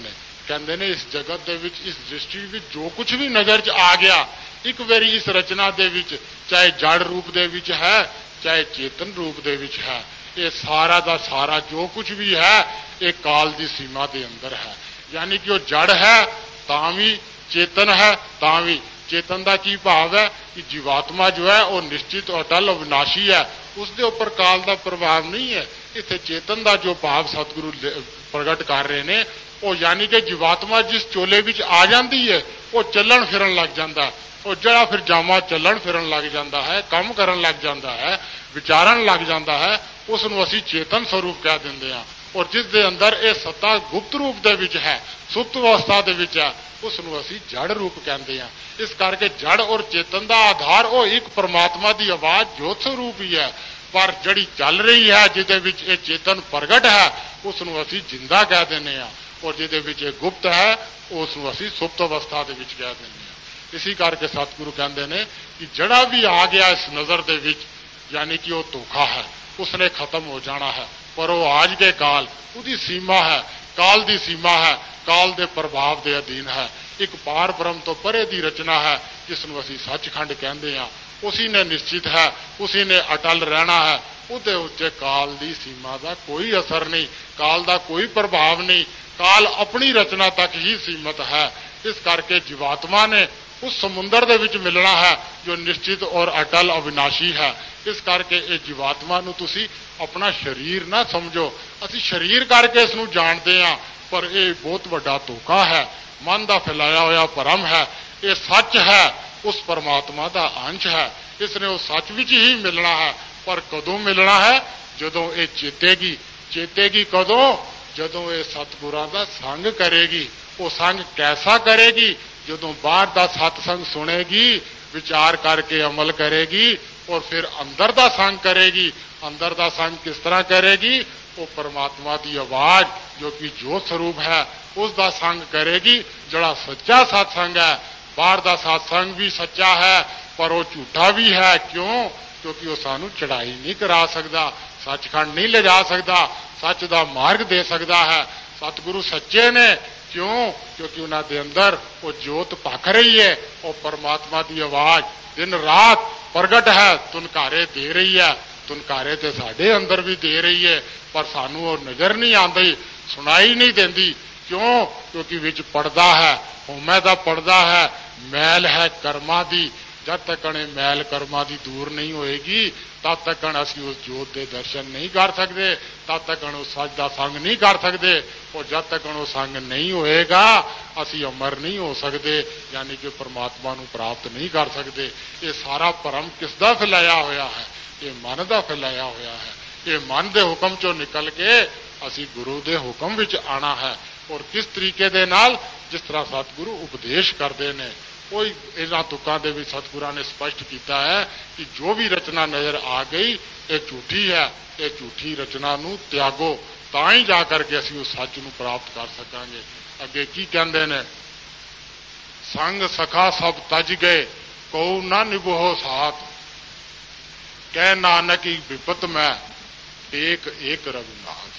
कहते ने इस जगत दे विच, इस दृष्टि विच जो कुछ भी नजर च आ गया, एक बारी इस रचना दे विच, चाहे जड़ रूप दे विच है, चाहे चेतन रूप दे विच है, ये सारा दा सारा जो कुछ भी है ये काल की सीमा के अंदर है। यानी कि वो जड़ है तां भी, चेतन है तां भी। चेतन का की भाव है कि जीवात्मा जो है वो निश्चित अटल अविनाशी है, उसके उपर काल का प्रभाव नहीं है। इत्थे चेतन का जो भाव सतगुरु प्रगट कर रहे हैं, वो यानी कि जीवात्मा जिस चोले विच आ जाती है वो चलन फिरन लग जाता है, और जड़ा फिर जामा चलन फिरन लग जाता है, काम करन लग जाता है, विचारन लग जाता है, उसनूं असीं चेतन स्वरूप कह दिंदे हां। और जिस दे अंदर ये सत्ता गुप्त रूप दे विच है, सुप्त अवस्था दे विच है, उसनूं असीं जड़ रूप कहते हैं। इस करके जड़ और चेतन का आधार वो एक परमात्मा की आवाज जोत स्वरूप ही है, पर जड़ी चल रही है जिहदे विच ये चेतन प्रगट है उसनूं असीं जिंदा कह दिंदे हां, और जिहदे विच ये गुप्त है उसनूं असीं सुप्त अवस्था दे विच कह दिंदे हां। इसी करके सतगुरु कहते हैं कि जड़ा भी आ गया इस नज़र दे विच, यानी कि वो धोखा है, उसने खत्म हो जाना है। पर वो आज के काल उसकी सीमा है, काल की सीमा है, काल के प्रभाव के अधीन है। एक पार ब्रह्म तो परे की रचना है जिसनूं असीं सचखंड कहते हैं, उसी ने निश्चित है, उसी ने अटल रहना है। उसदे उत्ते काल की सीमा का कोई असर नहीं, काल का कोई प्रभाव नहीं, काल अपनी रचना तक ही सीमित है। इस करके जीवात्मा ने उस समुंदर दे विच मिलना है जो निश्चित और अटल अविनाशी है। इस करके ये जीवात्मा नूं तुसीं अपना शरीर ना समझो। असीं शरीर करके इसनूं जानते हैं, पर यह बहुत बड़ा धोखा है, मन का फैलाया हुआ भरम है। ये सच है, उस परमात्मा का अंश है, इसने उस सच विच ही मिलना है। पर कदों मिलना है? जदों ये चेतेगी। चेतेगी कदों? जदों ये सतगुरां दा संग करेगी। वो संग कैसा करेगी? जदों बाहर का सत्संग सुनेगी, विचार करके अमल करेगी, और फिर अंदर का संग करेगी। अंदर का संग किस तरह करेगी? वो परमात्मा की आवाज जो कि जोत स्वरूप है उसका संग करेगी, जड़ा सच्चा सत्संग है। बाहर का सत्संग भी सच्चा है पर वो झूठा भी है। क्यों? क्योंकि वो सानू चढ़ाई नहीं करा सकता, सचखंड नहीं ले जा सकता, सच का मार्ग दे सकता है। सतगुरु सच्चे ने। क्यों? क्योंकि उन्होंने अंदर वो जोत भख रही है, वो परमात्मा की आवाज दिन रात प्रगट है, तुनकारे दे रही है। तुनकारे तो साढ़े अंदर भी दे रही है, पर सानू वो नजर नहीं आती, सुनाई नहीं देती। क्यों? क्योंकि विच पड़दा है, होमे का पड़दा है, मैल है कर्मां दी। जब तक मैल कर्मां दी दूर नहीं होएगी तब तक असीं उस जोत के दर्शन नहीं कर सकते, तब तक उस सच का संग नहीं कर सकते। और जब तक वो संग नहीं होएगा असीं अमर नहीं हो सकते, यानी कि परमात्मा नूं प्राप्त नहीं कर सकते। ये सारा भरम किसदा फैलाया होया है? ये मन का फैलाया होया है। ये मन के हुक्म चों निकल के असीं गुरु के हुक्म विच आना है। और किस तरीके दे नाल? जिस तरह सतगुरु उपदेश करते हैं, कोई इन्हां तुकां दे विच सतगुरां ने स्पष्ट किया है कि जो भी रचना नजर आ गई ये झूठी है, ये झूठी रचना नूं त्यागो, ਤਾਂ ਹੀ ਜਾ ਕਰਕੇ ਅਸੀਂ ਉਸ ਸੱਚ ਨੂੰ ਪ੍ਰਾਪਤ ਕਰ ਸਕਾਂਗੇ। ਅੱਗੇ ਕੀ ਕਹਿੰਦੇ ਨੇ, ਸੰਗ ਸਖਾ ਸਭ ਤਜ ਗਏ ਕਉ ਨਾ ਨਿਭੋ ਸਾਥ, ਕਹਿ ਨਾਨਕ ਵਿਪਤ ਮੈਂ ਏਕ ਏਕ ਰਘੁਨਾਥ।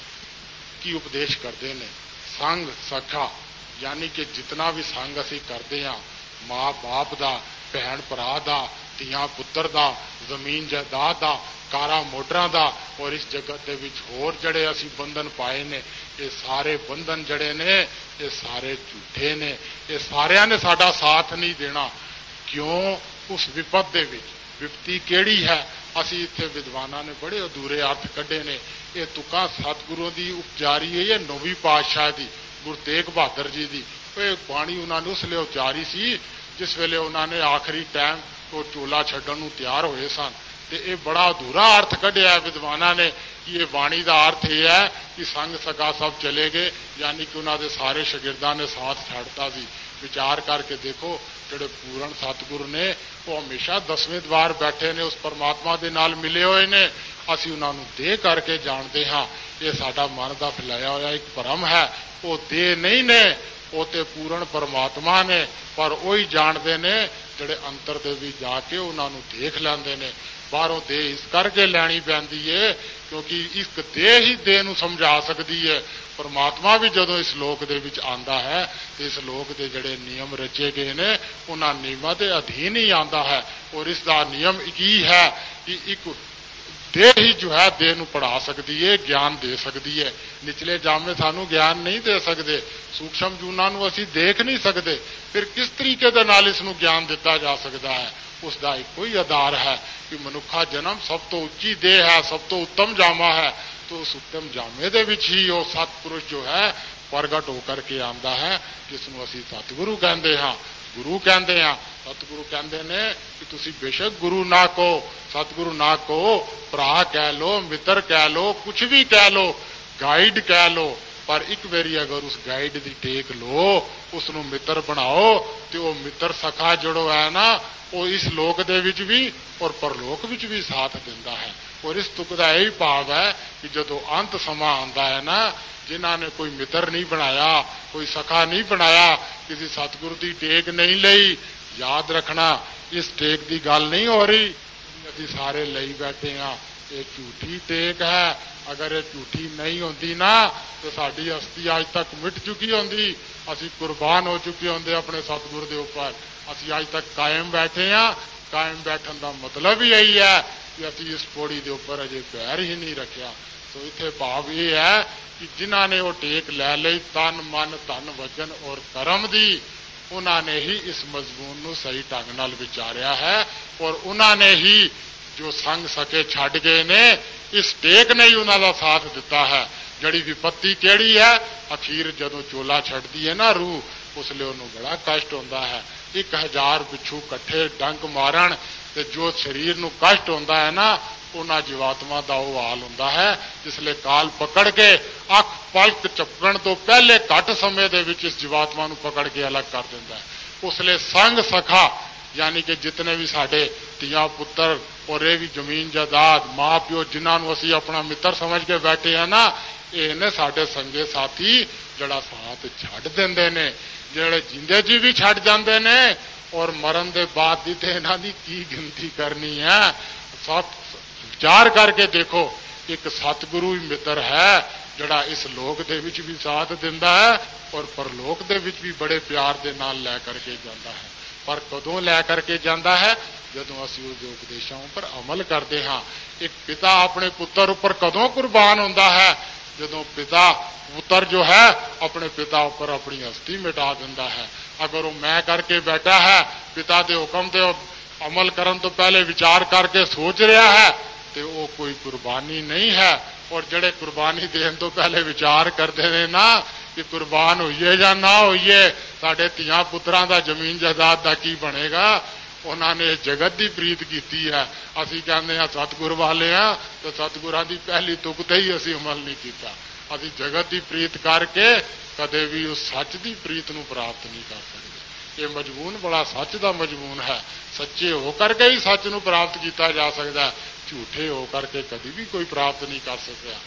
ਕੀ ਉਪਦੇਸ਼ ਕਰਦੇ ਨੇ, ਸੰਗ ਸਖਾ ਯਾਨੀ ਕਿ ਜਿਤਨਾ ਵੀ ਸੰਗ ਅਸੀਂ ਕਰਦੇ ਹਾਂ, ਮਾਂ ਬਾਪ ਦਾ, ਭੈਣ ਭਰਾ ਦਾ, ਧੀਆਂ ਪੁੱਤਰ ਦਾ, ਜ਼ਮੀਨ ਜਾਇਦਾਦ ਦਾ, ਕਾਰਾਂ ਮੋਟਰਾਂ ਦਾ, ਔਰ ਇਸ ਜਗਤ ਦੇ ਵਿੱਚ ਹੋਰ ਜਿਹੜੇ ਅਸੀਂ ਬੰਧਨ ਪਾਏ ਨੇ, ਇਹ ਸਾਰੇ ਬੰਧਨ ਜਿਹੜੇ ਨੇ ਇਹ ਸਾਰੇ ਝੂਠੇ ਨੇ। ਇਹ ਸਾਰਿਆਂ ਨੇ ਸਾਡਾ ਸਾਥ ਨਹੀਂ ਦੇਣਾ। ਕਿਉਂ? ਉਸ ਵਿਪਤ ਦੇ ਵਿੱਚ। ਵਿਪਤੀ ਕਿਹੜੀ ਹੈ? ਅਸੀਂ ਇੱਥੇ ਵਿਦਵਾਨਾਂ ਨੇ ਬੜੇ ਅਧੂਰੇ ਅਰਥ ਕੱਢੇ ਨੇ। ਇਹ ਤੁਕਾਂ ਸਤਿਗੁਰੂ ਦੀ ਉਪਚਾਰੀ ਹੈ, ਇਹ 9ਵੀਂ ਪਾਤਸ਼ਾਹ ਦੀ, ਗੁਰੂ ਤੇਗ ਬਹਾਦਰ ਜੀ ਦੀ। ਇਹ ਬਾਣੀ ਉਹਨਾਂ ਨੇ ਉਸ ਵੇਲੇ ਉਚਾਰੀ ਸੀ ਜਿਸ ਵੇਲੇ ਉਹਨਾਂ ਨੇ ਆਖਰੀ ਟਾਈਮ ਉਹ ਚੋਲਾ ਛੱਡਣ ਨੂੰ ਤਿਆਰ ਹੋਏ ਸਨ। ਤੇ ਇਹ ਬੜਾ ਅਧੂਰਾ ਅਰਥ ਕੱਢਿਆ ਵਿਦਵਾਨਾਂ ਨੇ ਕਿ ਇਹ ਬਾਣੀ ਦਾ ਅਰਥ ਇਹ ਹੈ ਕਿ ਸੰਗ ਸਗਾ ਸਭ ਚਲੇ ਗਏ, ਯਾਨੀ ਕਿ ਉਹਨਾਂ ਦੇ ਸਾਰੇ ਸ਼ਾਗਿਰਦਾਂ ਨੇ ਸਾਥ ਛੱਡਤਾ ਸੀ। ਵਿਚਾਰ ਕਰਕੇ ਦੇਖੋ, ਜਿਹੜੇ ਪੂਰਨ ਸਤਿਗੁਰ ਨੇ ਉਹ ਹਮੇਸ਼ਾ 10ਵੇਂ ਦਵਾਰ ਬੈਠੇ ਨੇ, ਉਸ ਪਰਮਾਤਮਾ ਦੇ ਨਾਲ ਮਿਲੇ ਹੋਏ ਨੇ। ਅਸੀਂ ਉਹਨਾਂ ਨੂੰ ਦੇਹ ਕਰਕੇ ਜਾਣਦੇ ਹਾਂ। ਇਹ ਸਾਡਾ ਮਨ ਦਾ ਫੈਲਾਇਆ ਹੋਇਆ ਇੱਕ ਭਰਮ ਹੈ। ਉਹ ਦੇਹ ਨਹੀਂ ਨੇ, ਉਹ ਤੇ ਪੂਰਨ ਪਰਮਾਤਮਾ ਨੇ, ਪਰ ਉਹੀ ਜਾਣਦੇ ਨੇ ਜਿਹੜੇ ਅੰਤਰ ਦੇ ਵੀ ਜਾ ਕੇ ਉਹਨਾਂ ਨੂੰ ਦੇਖ ਲੈਂਦੇ ਨੇ। ਬਾਹਰੋਂ ਦੇਹ ਇਸ ਕਰਕੇ ਲੈਣੀ ਪੈਂਦੀ ਏ ਕਿਉਂਕਿ ਇੱਕ ਦੇਹ ਹੀ ਦੇਹ ਨੂੰ ਸਮਝਾ ਸਕਦੀ ਹੈ। ਪਰਮਾਤਮਾ ਵੀ ਜਦੋਂ ਇਸ ਲੋਕ ਦੇ ਵਿੱਚ ਆਉਂਦਾ ਹੈ ਤੇ ਇਸ ਲੋਕ ਦੇ ਜਿਹੜੇ ਨਿਯਮ ਰਚੇ ਗਏ ਨੇ ਉਹਨਾਂ ਨਿਯਮਾਂ ਦੇ ਅਧੀਨ ਹੀ ਆਉਂਦਾ ਹੈ। ਔਰ ਇਸ ਦਾ ਨਿਯਮ ਕੀ ਹੈ ਕਿ ਇੱਕ ਦੇਹ ਹੀ ਜੋ ਹੈ ਦੇਹ ਨੂੰ ਪੜ੍ਹਾ ਸਕਦੀ ਹੈ, ਗਿਆਨ ਦੇ ਸਕਦੀ ਹੈ। ਨਿਚਲੇ ਜਾਮੇ ਸਾਨੂੰ ਗਿਆਨ ਨਹੀਂ ਦੇ ਸਕਦੇ, ਸੂਖਸ਼ਮ ਜੂਨਾਂ ਨੂੰ ਅਸੀਂ ਦੇਖ ਨਹੀਂ ਸਕਦੇ। ਫਿਰ ਕਿਸ ਤਰੀਕੇ ਦੇ ਨਾਲ ਇਸ ਨੂੰ ਗਿਆਨ ਦਿੱਤਾ ਜਾ ਸਕਦਾ ਹੈ? ਉਸ ਦਾ ਇੱਕੋ ਹੀ ਆਧਾਰ ਹੈ ਕਿ ਮਨੁੱਖਾ ਜਨਮ ਸਭ ਤੋਂ ਉੱਚੀ ਦੇਹ ਹੈ, ਸਭ ਤੋਂ ਉੱਤਮ ਜਾਮਾ ਹੈ। तो उस उत्तम जामे दे विच ही वो सतपुरुष जो है प्रगट होकर के आंदा है, जिसनों असीं सतगुरु कहंदे हां, गुरु कहंदे हां। सतगुरु कहंदे ने कि तुसीं बेशक गुरु ना कहो, सतगुरु ना कहो, भरा कह लो, मित्र कह लो, कुछ भी कह लो, गाइड कह लो, पर एक बारी अगर उस गाइड की टेक लो, उसनों मित्र बनाओ तो वो मित्र सखा जड़ो है ना, वो इस लोक दे विच भी और परलोक विच भी साथ दिंदा है। और इस तुक का यही भाव है कि जो अंत समा आंदा है ना, जिन्होंने कोई मित्र नहीं बनाया, कोई सखा नहीं बनाया, किसी सतगुरु की टेक नहीं लई, याद रखना इस टेक की गल नहीं हो रही, अभी सारे लई बैठे हाँ, ये झूठी टेक है। अगर ये झूठी नहीं होती ना तो साड़ी हस्ती अज तक मिट चुकी होंदी, असी कुर्बान हो चुके होंगे अपने सतगुरु के उपर। असी अज तक कायम बैठे हाँ, कायम बैठन का मतलब ही यही है कि असी इस पौड़ी के उपर अजे पैर ही नहीं रखा। तो इत्थे भाव ये है कि जिन्होंने वो टेक लै लई तन मन धन वजन और कर्म दी, उन्होंने ही इस मजमून को सही ढंग नाल विचारिया है और उन्होंने ही जो संग सके छड्ड गए ने, इस टेक ने ही उन्होंने साथ दिता है। जड़ी विपत्ति केड़ी है, अखीर जदों चोला छड्डदी है ना रूह, उसले उन्होंने बड़ा कष्ट होंदा है। 1000 बिच्छू कट्ठे डंक मारन ते जो शरीर नूं कष्ट होंदा है ना, उन्हां जीवात्मा दा वो हाल होंदा है जिसले काल पकड़ के अख पलक झपकण तो पहले घट समय दे विच इस जीवात्मा नूं पकड़ के अलग कर दिंदा है। उसले संग सखा यानी कि जितने भी साडे धीआं पुत्तर और ये भी जमीन जायदाद माँ प्यो जिन्होंने असी अपना मित्र समझ के बैठे हैं ना, ये ने साडे संगे साथी जड़ा साथ छड्ड दिंदे ने, जेड़े जिंदे जी भी छड्ड जांदे ने और मरण दे बाद दी ते इन्हां दी की गिनती करनी है। सब विचार करके देखो, एक सतगुरु ही मित्र है जड़ा इस लोक दे विच भी साथ दिंदा है और परलोक दे विच भी बड़े प्यार दे नाल लै करके जांदा है। पर कदों लै करके जांदा है, जदों असीं उस उपदेशों पर अमल करते हाँ। एक पिता अपने पुत्र उपर कदों कुर्बान होंदा है, जदों पिता पुत्र जो है अपने पिता उपर अपनी हस्ती मिटा दिंदा है। अगर वो मैं करके बैठा है, पिता के हुक्म से अमल करन तो पहले विचार करके सोच रहा है, तो वो कोई कुर्बानी नहीं है। और जड़े कुर्बानी देने तो पहले विचार करते हैं ना कि कुर्बान होइए या ना होइए, साडे धीआं पुत्रां दा जमीन जायदाद दा की बनेगा, उन्होंने जगत की प्रीत की है। असी कहते हैं सतगुर वाले हाँ, तो सतगुरां दी पहली तुक ते ही असी अमल नहीं किया। असी जगत की प्रीत करके कदे भी उस सच की प्रीत नूं प्राप्त नहीं कर सकते। ये मजमून बड़ा सच का मजमून है। सच्चे होकर के ही सच नूं प्राप्त किया जा सकता है, झूठे होकर के कभी भी कोई प्राप्त नहीं कर सकता।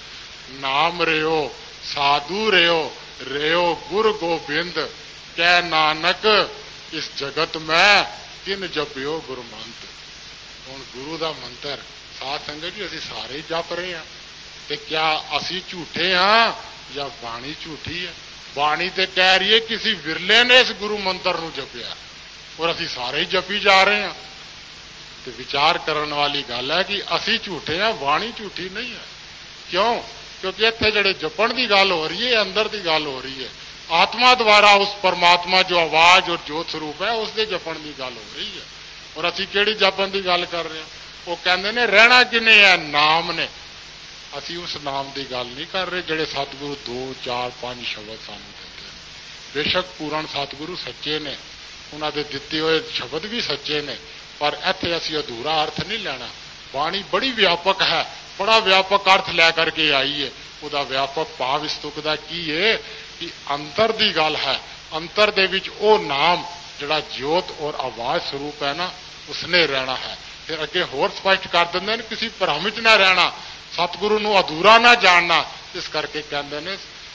नाम रियो साधु रियो रियो गुर गोबिंद कै नानक इस जगत में किन जपियो गुरु मंत्र। हुण गुरु का मंत्र साध संगत जी असीं सारे ही जप रहे हैं, तो क्या असीं झूठे हाँ या बाणी झूठी है? बाणी तो कह रही है किसी विरले ने इस गुरु मंत्र नूं जपिया और असीं सारे ही जपी जा रहे हैं। तो विचार करने वाली गल है कि असीं झूठे हैं, बाणी झूठी नहीं है। क्यों? क्योंकि इत्थे जिहड़े जपण की गल हो रही है, अंदर की गल हो रही है, आत्मा द्वारा उस परमात्मा जो आवाज और जोत स्वरूप है उसके जपण की गल हो रही है। और असीं किहड़ी जपण की गल कर रहे हैं? वो कहते ने रहना किने है? नाम ने। असीं उस नाम की गल नहीं कर रहे जिहड़े सतगुरु 2 4 5 शब्द सानूं दिंदे ने। बेशक पूर्ण सतगुरु सच्चे ने, उन्हां दे दित्ते होए शब्द भी सच्चे ने, पर इत्थे असीं अधूरा अर्थ नहीं लेना। बाणी बड़ी व्यापक है, बड़ा व्यापक अर्थ लै करके आई है। उहदा व्यापक भाव इस तुक दा की है कि अंतर की गल है। अंतर दे विच ओ नाम जिहड़ा ज्योत और आवाज स्वरूप है ना, उसने रहना है। फिर अगे होर स्पष्ट कर दिंदे ने किसी भ्रम च ना रहना, सतगुरु नूं अधूरा ना जानना। इस करके कहते ने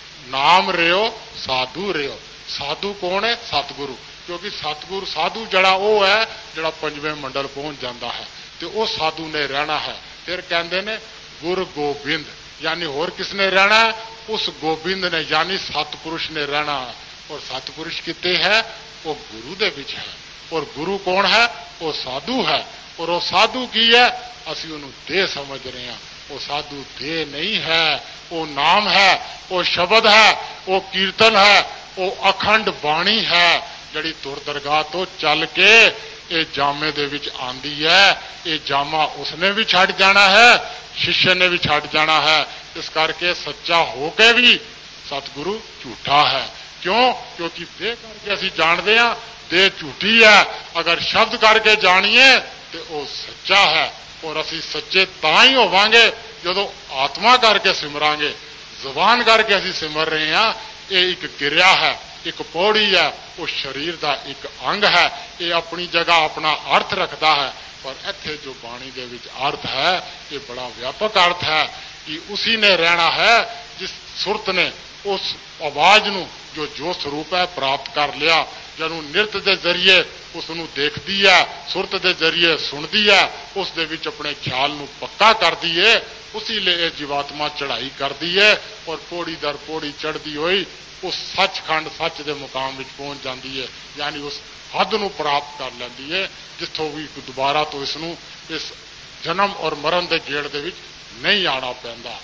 नाम रियो साधु रियो। साधु कौन है? सतगुरु। क्योंकि सतगुरु साधु जड़ा वो है जड़ा पंजवें मंडल पहुंच जाता है, तो वो साधु ने रहना है। फिर कहते ने गुर गोबिंद, यानी होर किसने रहना है? उस गोबिंद ने, यानी सतपुरुष ने रहना है। और सतपुरुष कितने है? वो गुरु दे विच है। और गुरु कौन है? वो साधु है। और वो साधु की है? असीं उन्होंने देह समझ रहे हैं। वो साधु देह नहीं है, वो नाम है, वो शब्द है, वो कीर्तन है, वो अखंड बाणी है जिहड़ी तुर दरगाह तो चल के ये जामे दे विच आंदी है। ये जामा उसने भी छड़ जाना है, शिष्य ने भी छड़ जाना है। इस करके सच्चा होके भी सतगुरु झूठा है। क्यों? क्योंकि देह करके असीं जाणदे हां देह झूठी है, अगर शब्द करके जाणीए तो वो सच्चा है। और असीं सच्चे तां ही होवांगे जदों आत्मा करके सिमरांगे। जुबान करके असीं सिमर रहे हैं, ये एक क्रिया है, एक पौड़ी है, वो शरीर का एक अंग है। ये अपनी जगह अपना अर्थ रखता है, पर इत्थे जो बाणी दे विच अर्थ है ये बड़ा व्यापक अर्थ है कि उसी ने रहना है जिस सुरत ने उस आवाज नूं जो स्वरूप है प्राप्त कर लिया। जदों निरत के जरिए उसनूं देखती है, सुरत के जरिए सुनती है, उस दे विच अपने ख्याल नूं पक्का करती है, उसी लिए जीवात्मा चढ़ाई करती है और पौड़ी दर पौड़ी चढ़ती हुई उस सचखंड सच के मुकाम विच पहुंच जाती है। यानी उस हद नूं प्राप्त कर लैंदी है जिथों भी दोबारा तो इसनूं इस जन्म और मरण के गेड़ दे विच नहीं आना पैंदा।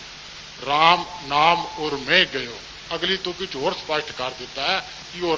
राम नाम और मैं गयो, अगली तो कुछ होर स्पष्ट कर दिता है कि वो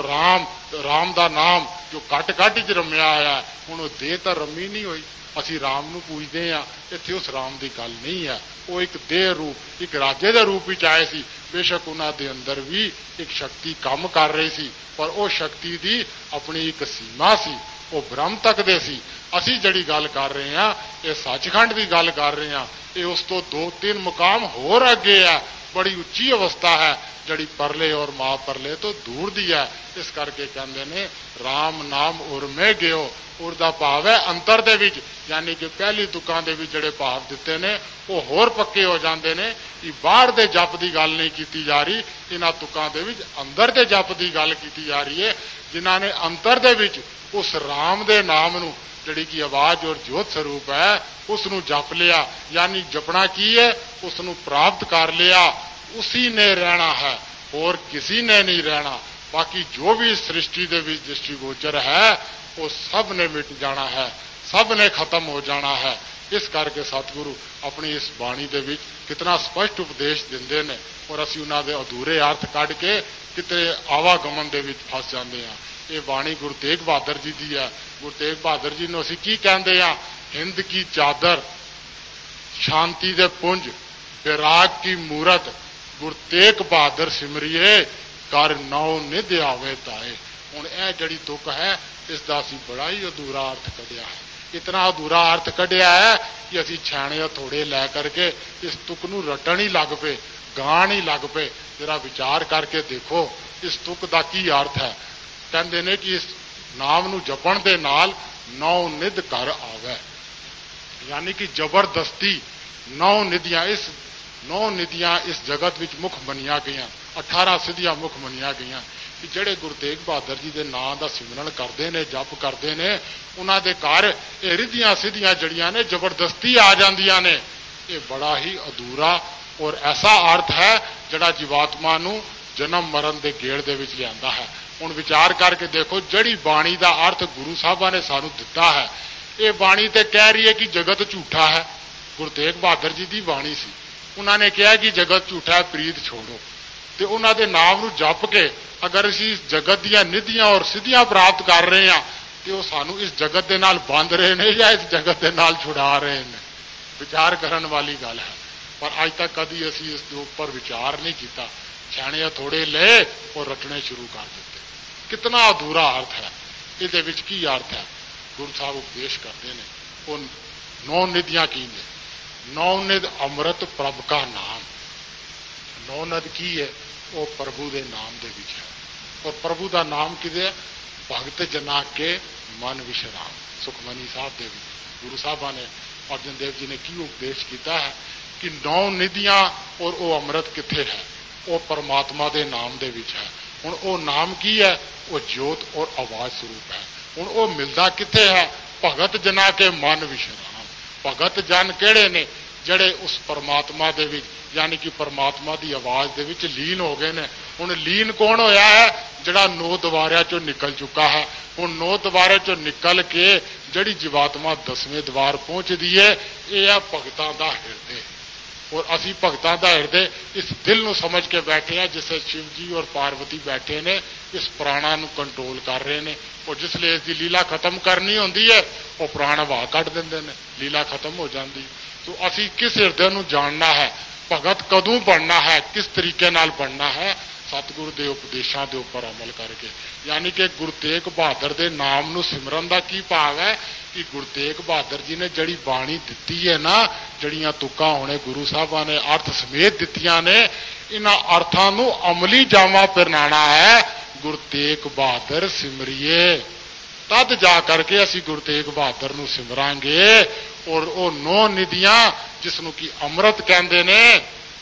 राम का नाम जो कट कट च रमिया है, हुण देह तो रमी नहीं हुई। असीं राम नूं पूजदे हां, इत्थे उस राम की गल नहीं है। वो एक देह रूप, एक राजे के रूप विच आए सी। बेशक उन्हां दे अंदर भी एक शक्ति काम कर रही सी, पर वो शक्ति की अपनी एक सीमा सी, वो ब्रह्म तकदे सी। असीं जिहड़ी गल कर रहे हैं ये सचखंड की गल कर रहे हैं। ये उस तो 2-3 मुकाम होर अगे है, बड़ी उच्ची अवस्था है जड़ी परले और मां परले तो दूर दी है। इस करके कहते ने राम नाम और मैं गयो। उर्दा भाव है अंतर दे विच, यानी कि पहली तुकां दे विच जिहड़े भाव दिते ने वो होर पक्के हो जाते हैं कि बाहर दे जप की गल नहीं की जा रही, इन्हां तुकां दे विच अंदर दे जप की गल की जा रही है। जिन्हां ने अंतर दे विच उस राम दे नाम नूं जिहड़ी कि आवाज और जोत स्वरूप है उसनूं जप लिया, यानी जपना की है उसनूं प्राप्त कर लिया, उसी ने रहना है और किसी ने नहीं रहना। बाकी जो भी सृष्टि के विच दृष्टिगोचर है वो सब ने मिट जाना है, सब ने खत्म हो जाना है। इस करके सतगुरु अपनी इस बाणी दे विच कितना स्पष्ट उपदेश दिंदे ने और असीं उन्हां दे अधूरे अर्थ कढ के किते आवागमन दे विच फस जांदे हां। ये बाणी गुरु तेग बहादुर जी दी है। गुरु तेग बहादुर जी नूं असीं की कहंदे हां? हिंद की चादर, शांति दे पुंज, विराग की मूरत, गुरु तेग बहादुर सिमरिए कर नौ निध आवे ताए। हुण यह जिहड़ी तुक है इसका असीं बड़ा ही अधूरा अर्थ कढिया है। इतना अधूरा अर्थ कढिया है कि असीं छाणे हथौड़े लै करके इस तुक नूं रटण ही लग पे, गाण ही लग पे। जरा विचार करके देखो इस तुक का की अर्थ है। कहते ने कि इस नाम नूं जपण दे नाल 9 निध घर आवे, यानी कि जबरदस्ती 9 निधियां इस 9 ਨਿਧੀਆਂ ਇਸ ਜਗਤ ਵਿੱਚ ਮੁੱਖ ਮੰਨੀਆਂ ਗਈਆਂ, 18 ਸਿੱਧੀਆਂ ਮੁੱਖ ਮੰਨੀਆਂ ਗਈਆਂ ਕਿ ਜਿਹੜੇ ਗੁਰੂ ਤੇਗ ਬਹਾਦਰ ਜੀ ਦੇ ਨਾਂ ਦਾ ਸਿਮਰਨ ਕਰਦੇ ਨੇ, ਜਪ ਕਰਦੇ ਨੇ, ਉਹਨਾਂ ਦੇ ਘਰ ਇਹ ਰਿੱਧੀਆਂ ਸਿੱਧੀਆਂ ਜੜੀਆਂ ਨੇ ਜ਼ਬਰਦਸਤੀ ਆ ਜਾਂਦੀਆਂ ਨੇ। ਇਹ ਬੜਾ ਹੀ ਅਧੂਰਾ ਔਰ ਐਸਾ ਅਰਥ ਹੈ ਜਿਹੜਾ ਜੀਵਾਤਮਾ ਨੂੰ ਜਨਮ ਮਰਨ ਦੇ ਗੇੜ ਦੇ ਵਿੱਚ ਲਿਆਂਦਾ ਹੈ। ਹੁਣ ਵਿਚਾਰ ਕਰਕੇ ਦੇਖੋ, ਜਿਹੜੀ ਬਾਣੀ ਦਾ ਅਰਥ ਗੁਰੂ ਸਾਹਿਬਾਂ ਨੇ ਸਾਨੂੰ ਦਿੱਤਾ ਹੈ, ਇਹ ਬਾਣੀ ਤੇ ਕਹਿ ਰਹੀ ਹੈ ਕਿ ਜਗਤ ਝੂਠਾ ਹੈ। ਗੁਰੂ ਤੇਗ ਬਹਾਦਰ ਜੀ ਦੀ ਬਾਣੀ ਸੀ, ਉਹਨਾਂ ਨੇ ਕਿਹਾ ਕਿ ਜਗਤ ਝੂਠਾ ਹੈ, ਪ੍ਰੀਤ ਛੋੜੋ। ਤੇ ਉਹਨਾਂ ਦੇ ਨਾਮ ਨੂੰ ਜਪ ਕੇ ਅਗਰ ਅਸੀਂ ਜਗਤ ਦੀਆਂ ਨਿਧੀਆਂ ਔਰ ਸਿੱਧੀਆਂ ਪ੍ਰਾਪਤ ਕਰ ਰਹੇ ਹਾਂ, ਤੇ ਉਹ ਸਾਨੂੰ ਇਸ ਜਗਤ ਦੇ ਨਾਲ ਬੰਧ ਰਹੇ ਨੇ ਜਾਂ ਇਸ ਜਗਤ ਦੇ ਨਾਲ ਛੁਡਾ ਰਹੇ ਨੇ। ਵਿਚਾਰ ਕਰਨ ਵਾਲੀ ਗੱਲ ਹੈ, ਪਰ ਅੱਜ ਤੱਕ ਕਦੀ ਅਸੀਂ ਇਸ ਦੇ ਉੱਪਰ ਵਿਚਾਰ ਨਹੀਂ ਕੀਤਾ। ਛਾਣੇ ਥੋੜੇ ਲਏ ਔਰ ਰਟਣੇ ਸ਼ੁਰੂ ਕਰ ਦਿੱਤੇ। ਕਿਤਨਾ ਅਧੂਰਾ ਅਰਥ ਹੈ ਇਹਦੇ ਵਿੱਚ। ਕੀ ਅਰਥ ਹੈ? ਗੁਰੂ ਸਾਹਿਬ ਉਪਦੇਸ਼ ਕਰਦੇ ਨੇ, ਉਹ 9 ਨਿਧੀਆਂ ਕੀ ਨੇ? 9 ਨਿਧ ਅੰਮ੍ਰਿਤ ਪ੍ਰਭ ਕਾ ਨਾਮ। 9 ਨਿਧ ਕੀ ਹੈ? ਉਹ ਪ੍ਰਭੂ ਦੇ ਨਾਮ ਦੇ ਵਿੱਚ ਹੈ। ਔਰ ਪ੍ਰਭੂ ਦਾ ਨਾਮ ਕਿਹਦੇ ਹੈ? ਭਗਤ ਜਨਾ ਕੇ ਮਨ ਵਿਸ਼ਰਾਮ। ਸੁਖਮਨੀ ਸਾਹਿਬ ਦੇ ਵਿੱਚ ਗੁਰੂ ਸਾਹਿਬਾਂ ਨੇ, ਅਰਜਨ ਦੇਵ ਜੀ ਨੇ ਕੀ ਉਪਦੇਸ਼ ਕੀਤਾ ਹੈ ਕਿ 9 ਨਿਧੀਆਂ ਔਰ ਉਹ ਅੰਮ੍ਰਿਤ ਕਿੱਥੇ ਹੈ? ਉਹ ਪਰਮਾਤਮਾ ਦੇ ਨਾਮ ਦੇ ਵਿੱਚ ਹੈ। ਹੁਣ ਉਹ ਨਾਮ ਕੀ ਹੈ? ਉਹ ਜੋਤ ਔਰ ਆਵਾਜ਼ ਸਰੂਪ ਹੈ। ਹੁਣ ਉਹ ਮਿਲਦਾ ਕਿੱਥੇ ਹੈ? ਭਗਤ ਜਨਾ ਕੇ ਮਨ ਵਿਸ਼ਰਾਮ। ਭਗਤ ਜਨ ਕਿਹੜੇ ਨੇ? ਜਿਹੜੇ ਉਸ ਪਰਮਾਤਮਾ ਦੇ ਵਿੱਚ, ਯਾਨੀ ਕਿ ਪਰਮਾਤਮਾ ਦੀ ਆਵਾਜ਼ ਦੇ ਵਿੱਚ ਲੀਨ ਹੋ ਗਏ ਨੇ। ਹੁਣ ਲੀਨ ਕੌਣ ਹੋਇਆ ਹੈ? ਜਿਹੜਾ 9 ਦੁਆਰਿਆਂ ਚੋਂ ਨਿਕਲ ਚੁੱਕਾ ਹੈ। ਹੁਣ 9 ਦੁਆਰਿਆਂ ਚੋਂ ਨਿਕਲ ਕੇ ਜਿਹੜੀ ਜੀਵਾਤਮਾ 10ਵੇਂ ਦੁਆਰ ਪਹੁੰਚਦੀ ਹੈ, ਇਹ ਹੈ ਭਗਤਾਂ ਦਾ ਹਿਰਦੇ। ਔਰ ਅਸੀਂ ਭਗਤਾਂ ਦਾ ਹਿਰਦੇ ਇਸ ਦਿਲ ਨੂੰ ਸਮਝ ਕੇ ਬੈਠੇ ਹਾਂ, ਜਿਸੇ ਸ਼ਿਵ ਜੀ ਔਰ ਪਾਰਵਤੀ ਬੈਠੇ ਨੇ, ਇਸ ਪ੍ਰਾਣਾਂ ਨੂੰ ਕੰਟਰੋਲ ਕਰ ਰਹੇ ਨੇ। ਔਰ ਜਿਸ ਲਈ ਇਸ ਦੀ ਲੀਲਾ ਖਤਮ ਕਰਨੀ ਹੁੰਦੀ ਹੈ, ਉਹ ਪ੍ਰਾਣ ਹਵਾ ਕੱਢ ਦਿੰਦੇ ਨੇ, ਲੀਲਾ ਖਤਮ ਹੋ ਜਾਂਦੀ। ਸੋ ਅਸੀਂ ਕਿਸ ਹਿਰਦੇ ਨੂੰ ਜਾਣਨਾ ਹੈ, ਭਗਤ ਕਦੋਂ ਬਣਨਾ ਹੈ, ਕਿਸ ਤਰੀਕੇ ਨਾਲ ਬਣਨਾ ਹੈ? ਸਤਿਗੁਰੂ ਦੇ ਉਪਦੇਸ਼ਾਂ ਦੇ ਉੱਪਰ ਅਮਲ ਕਰਕੇ। ਯਾਨੀ ਕਿ ਗੁਰੂ ਤੇਗ ਬਹਾਦਰ ਦੇ ਨਾਮ ਨੂੰ ਸਿਮਰਨ ਦਾ ਕੀ ਭਾਵ ਹੈ ਕਿ ਗੁਰੂ ਤੇਗ ਬਹਾਦਰ ਜੀ ਨੇ ਜਿਹੜੀ ਬਾਣੀ ਦਿੱਤੀ ਹੈ ਨਾ, ਜਿਹੜੀਆਂ ਤੁਕਾਂ ਹੁਣੇ ਗੁਰੂ ਸਾਹਿਬਾਂ ਨੇ ਅਰਥ ਸਮੇਤ ਦਿੱਤੀਆਂ ਨੇ, ਇਹਨਾਂ ਅਰਥਾਂ ਨੂੰ ਅਮਲੀ ਜਾਮਾ ਪਹਿਨਾਣਾ ਹੈ। ਗੁਰੂ ਤੇਗ ਬਹਾਦਰ ਸਿਮਰਿਏ, ਤਦ ਜਾ ਕਰਕੇ ਅਸੀਂ ਗੁਰੂ ਤੇਗ ਬਹਾਦਰ ਨੂੰ ਸਿਮਰਾਂਗੇ। ਔਰ ਉਹ 9 ਨਿਧੀਆਂ ਜਿਸ ਨੂੰ ਕਿ ਅੰਮ੍ਰਿਤ ਕਹਿੰਦੇ ਨੇ,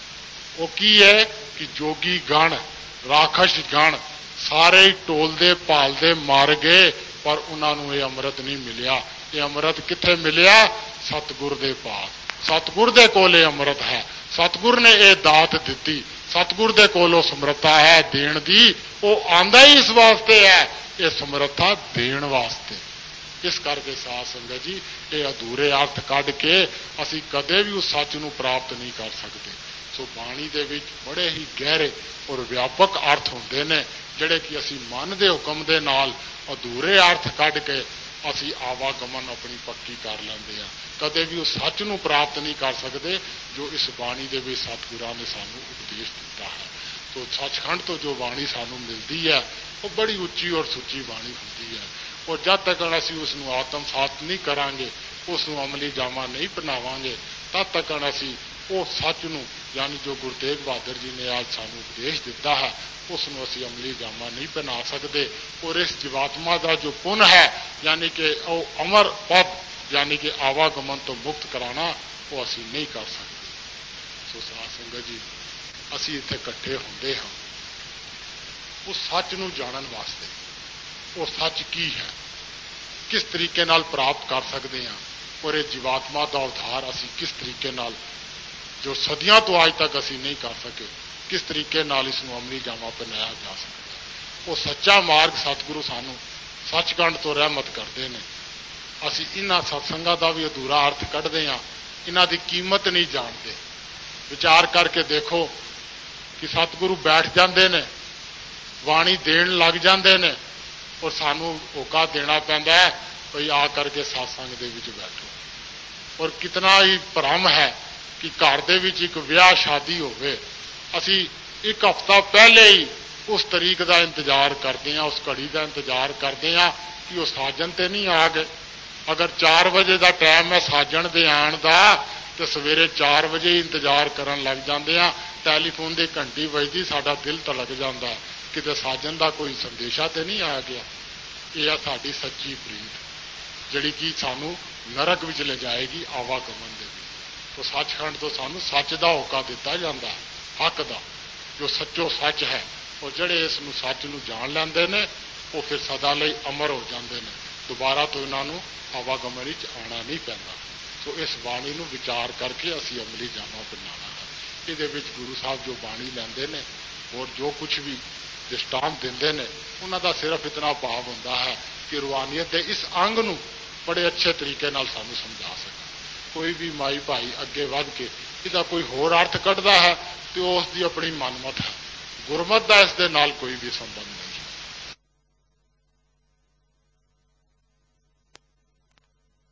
ਉਹ ਕੀ ਹੈ ਕਿ ਜੋਗੀ ਗਣ, ਰਾਖਸ਼ ਗਣ ਸਾਰੇ ਹੀ ਟੋਲਦੇ ਭਾਲਦੇ ਮਰ ਗਏ, ਪਰ ਉਹਨਾਂ ਨੂੰ ਇਹ ਅੰਮ੍ਰਿਤ ਨਹੀਂ ਮਿਲਿਆ। ਇਹ ਅੰਮ੍ਰਿਤ ਕਿੱਥੇ ਮਿਲਿਆ? ਸਤਿਗੁਰ ਦੇ ਪਾਸ। ਸਤਿਗੁਰ ਦੇ ਕੋਲ ਇਹ ਅੰਮ੍ਰਿਤ ਹੈ। ਸਤਿਗੁਰ ਨੇ ਇਹ ਦਾਤ ਦਿੱਤੀ। ਸਤਿਗੁਰ ਦੇ ਕੋਲੋਂ ਸਮਰੱਥਾ ਹੈ ਦੇਣ ਦੀ। ਉਹ ਆਂਦਾ ਹੀ ਇਸ ਵਾਸਤੇ ਹੈ, ਇਹ ਸਮਰੱਥਾ ਦੇਣ ਵਾਸਤੇ। ਇਸ ਕਰਕੇ ਸਾਧ ਸੰਗਤ ਜੀ, ਇਹ ਅਧੂਰੇ ਅਰਥ ਕੱਢ ਕੇ ਅਸੀਂ ਕਦੇ ਵੀ ਉਸ ਸੱਚ ਨੂੰ ਪ੍ਰਾਪਤ ਨਹੀਂ ਕਰ ਸਕਦੇ। ਸੋ ਬਾਣੀ ਦੇ ਵਿੱਚ ਬੜੇ ਹੀ ਗਹਿਰੇ ਔਰ ਵਿਆਪਕ ਅਰਥ ਹੁੰਦੇ ਨੇ, ਜਿਹੜੇ ਕਿ ਅਸੀਂ ਮਨ ਦੇ ਹੁਕਮ ਦੇ ਨਾਲ ਅਧੂਰੇ ਅਰਥ ਕੱਢ ਕੇ ਅਸੀਂ ਆਵਾਗਮਨ ਆਪਣੀ ਪੱਕੀ ਕਰ ਲੈਂਦੇ ਹਾਂ। ਕਦੇ ਵੀ ਉਸ ਸੱਚ ਨੂੰ ਪ੍ਰਾਪਤ ਨਹੀਂ ਕਰ ਸਕਦੇ ਜੋ ਇਸ ਬਾਣੀ ਦੇ ਵਿੱਚ ਸਤਿਗੁਰਾਂ ਨੇ ਸਾਨੂੰ ਉਪਦੇਸ਼ ਦਿੱਤਾ ਹੈ। ਸੋ ਸੱਚਖੰਡ ਤੋਂ ਜੋ ਬਾਣੀ ਸਾਨੂੰ ਮਿਲਦੀ ਹੈ, ਉਹ ਬੜੀ ਉੱਚੀ ਔਰ ਸੁੱਚੀ ਬਾਣੀ ਹੁੰਦੀ ਹੈ। ਔਰ ਜਦ ਤੱਕ ਅਸੀਂ ਉਸ ਨੂੰ ਆਤਮਸਾਤ ਨਹੀਂ ਕਰਾਂਗੇ, ਉਸ ਨੂੰ ਅਮਲੀ ਜਾਮਾ ਨਹੀਂ ਪਹਿਨਾਵਾਂਗੇ, ਤਦ ਤੱਕ ਅਸੀਂ ਉਹ ਸੱਚ ਨੂੰ, ਯਾਨੀ ਜੋ ਗੁਰੂ ਤੇਗ ਬਹਾਦਰ ਜੀ ਨੇ ਅੱਜ ਸਾਨੂੰ ਉਪਦੇਸ਼ ਦਿੱਤਾ ਹੈ, ਉਸ ਨੂੰ ਅਸੀਂ ਅਮਲੀ ਜਾਮਾ ਨਹੀਂ ਪਹਿਨਾ ਸਕਦੇ। ਔਰ ਇਸ ਜੀਵਾਤਮਾ ਦਾ ਜੋ ਪੁੰਨ ਹੈ, ਯਾਨੀ ਕਿ ਉਹ ਅਮਰ ਪਦ, ਯਾਨੀ ਕਿ ਆਵਾਗਮਨ ਤੋਂ ਮੁਕਤ ਕਰਾਉਣਾ, ਉਹ ਅਸੀਂ ਨਹੀਂ ਕਰ ਸਕਦੇ। ਸੋ ਸਾਧ ਸੰਗਤ ਜੀ, ਅਸੀਂ ਇੱਥੇ ਇਕੱਠੇ ਹੁੰਦੇ ਹਾਂ ਉਸ ਸੱਚ ਨੂੰ ਜਾਣਨ ਵਾਸਤੇ। ਉਹ ਸੱਚ ਕੀ ਹੈ, ਕਿਸ ਤਰੀਕੇ ਨਾਲ ਪ੍ਰਾਪਤ ਕਰ ਸਕਦੇ ਹਾਂ, ਔਰ ਇਹ ਜੀਵਾਤਮਾ ਦਾ ਉਧਾਰ ਅਸੀਂ ਕਿਸ ਤਰੀਕੇ ਨਾਲ, ਜੋ ਸਦੀਆਂ ਤੋਂ ਅੱਜ ਤੱਕ ਅਸੀਂ ਨਹੀਂ ਕਰ ਸਕੇ, ਕਿਸ ਤਰੀਕੇ ਨਾਲ ਇਸ ਨੂੰ ਅਮਲੀ ਜਾਮਾ ਪਹਿਨਾਇਆ ਜਾ ਸਕਦਾ। ਉਹ ਸੱਚਾ ਮਾਰਗ ਸਤਿਗੁਰੂ ਸਾਨੂੰ ਸੱਚਖੰਡ ਤੋਂ ਰਹਿਮਤ ਕਰਦੇ ਨੇ। ਅਸੀਂ ਇਹਨਾਂ ਸਤਸੰਗਾਂ ਦਾ ਵੀ ਅਧੂਰਾ ਅਰਥ ਕੱਢਦੇ ਹਾਂ, ਇਹਨਾਂ ਦੀ ਕੀਮਤ ਨਹੀਂ ਜਾਣਦੇ। ਵਿਚਾਰ ਕਰਕੇ ਦੇਖੋ ਕਿ ਸਤਿਗੁਰੂ ਬੈਠ ਜਾਂਦੇ ਨੇ, ਬਾਣੀ ਦੇਣ ਲੱਗ ਜਾਂਦੇ ਨੇ, ਔਰ ਸਾਨੂੰ ਹੋਕਾ ਦੇਣਾ ਪੈਂਦਾ ਹੈ ਭਈ ਆ ਕਰਕੇ ਸਤਸੰਗ ਦੇ ਵਿੱਚ ਬੈਠੋ। ਔਰ ਕਿਤਨਾ ਹੀ ਭਰਮ ਹੈ ਕਿ ਘਰ ਦੇ ਵਿੱਚ ਇੱਕ ਵਿਆਹ ਸ਼ਾਦੀ ਹੋਵੇ, ਅਸੀਂ ਇੱਕ ਹਫ਼ਤਾ ਪਹਿਲੇ ਹੀ ਉਸ ਤਰੀਕ ਦਾ ਇੰਤਜ਼ਾਰ ਕਰਦੇ ਹਾਂ, ਉਸ ਘੜੀ ਦਾ ਇੰਤਜ਼ਾਰ ਕਰਦੇ ਹਾਂ ਕਿ ਉਹ ਸਾਜਣ ਤੇ ਨਹੀਂ ਆ ਗਏ। ਅਗਰ 4 ਵਜੇ ਦਾ ਟਾਈਮ ਹੈ ਸਾਜਣ ਦੇ ਆਉਣ ਦਾ, ਤੇ ਸਵੇਰੇ 4 ਵਜੇ ਹੀ ਇੰਤਜ਼ਾਰ ਕਰਨ ਲੱਗ ਜਾਂਦੇ ਹਾਂ। ਟੈਲੀਫੋਨ ਦੀ ਘੰਟੀ ਵੱਜਦੀ, ਸਾਡਾ ਦਿਲ ਧੜਕ ਜਾਂਦਾ, ਕਿਤੇ ਸਾਜਣ ਦਾ ਕੋਈ ਸੰਦੇਸ਼ਾ ਤੇ ਨਹੀਂ ਆ ਗਿਆ। ਇਹ ਆ ਸਾਡੀ ਸੱਚੀ ਪ੍ਰੀਤ, ਜਿਹੜੀ ਕਿ ਸਾਨੂੰ ਨਰਕ ਵਿੱਚ ਲੈ ਜਾਏਗੀ ਆਵਾਗਮਨ ਦੇ ਵਿੱਚ। तो सचखंड तो सानू सच का होका दिता जाता है, हक का, जो सच्चो सच है। और जड़े इस सच नूं जान लैंदे ने वो फिर सदा लई अमर हो जाते हैं, दोबारा तो इन्हों आवागमन आना नहीं पैंदा। सो इस बाणी नूं विचार करके असी अमली जामा बनाना है। ये गुरु साहब जो बाणी लैंदे ने और जो कुछ भी दृष्टांत देंदे ने, उन्हों सिर्फ इतना भाव होंदा है कि रूहानियत के इस अंग नूं बड़े अच्छे तरीके नाल सानू समझा सकें। कोई भी माई भाई अगे वध के इसका कोई होर अर्थ कढ़दा है तो उसकी अपनी मनमत है, गुरमत का इस दे नाल कोई भी संबंध नहीं है।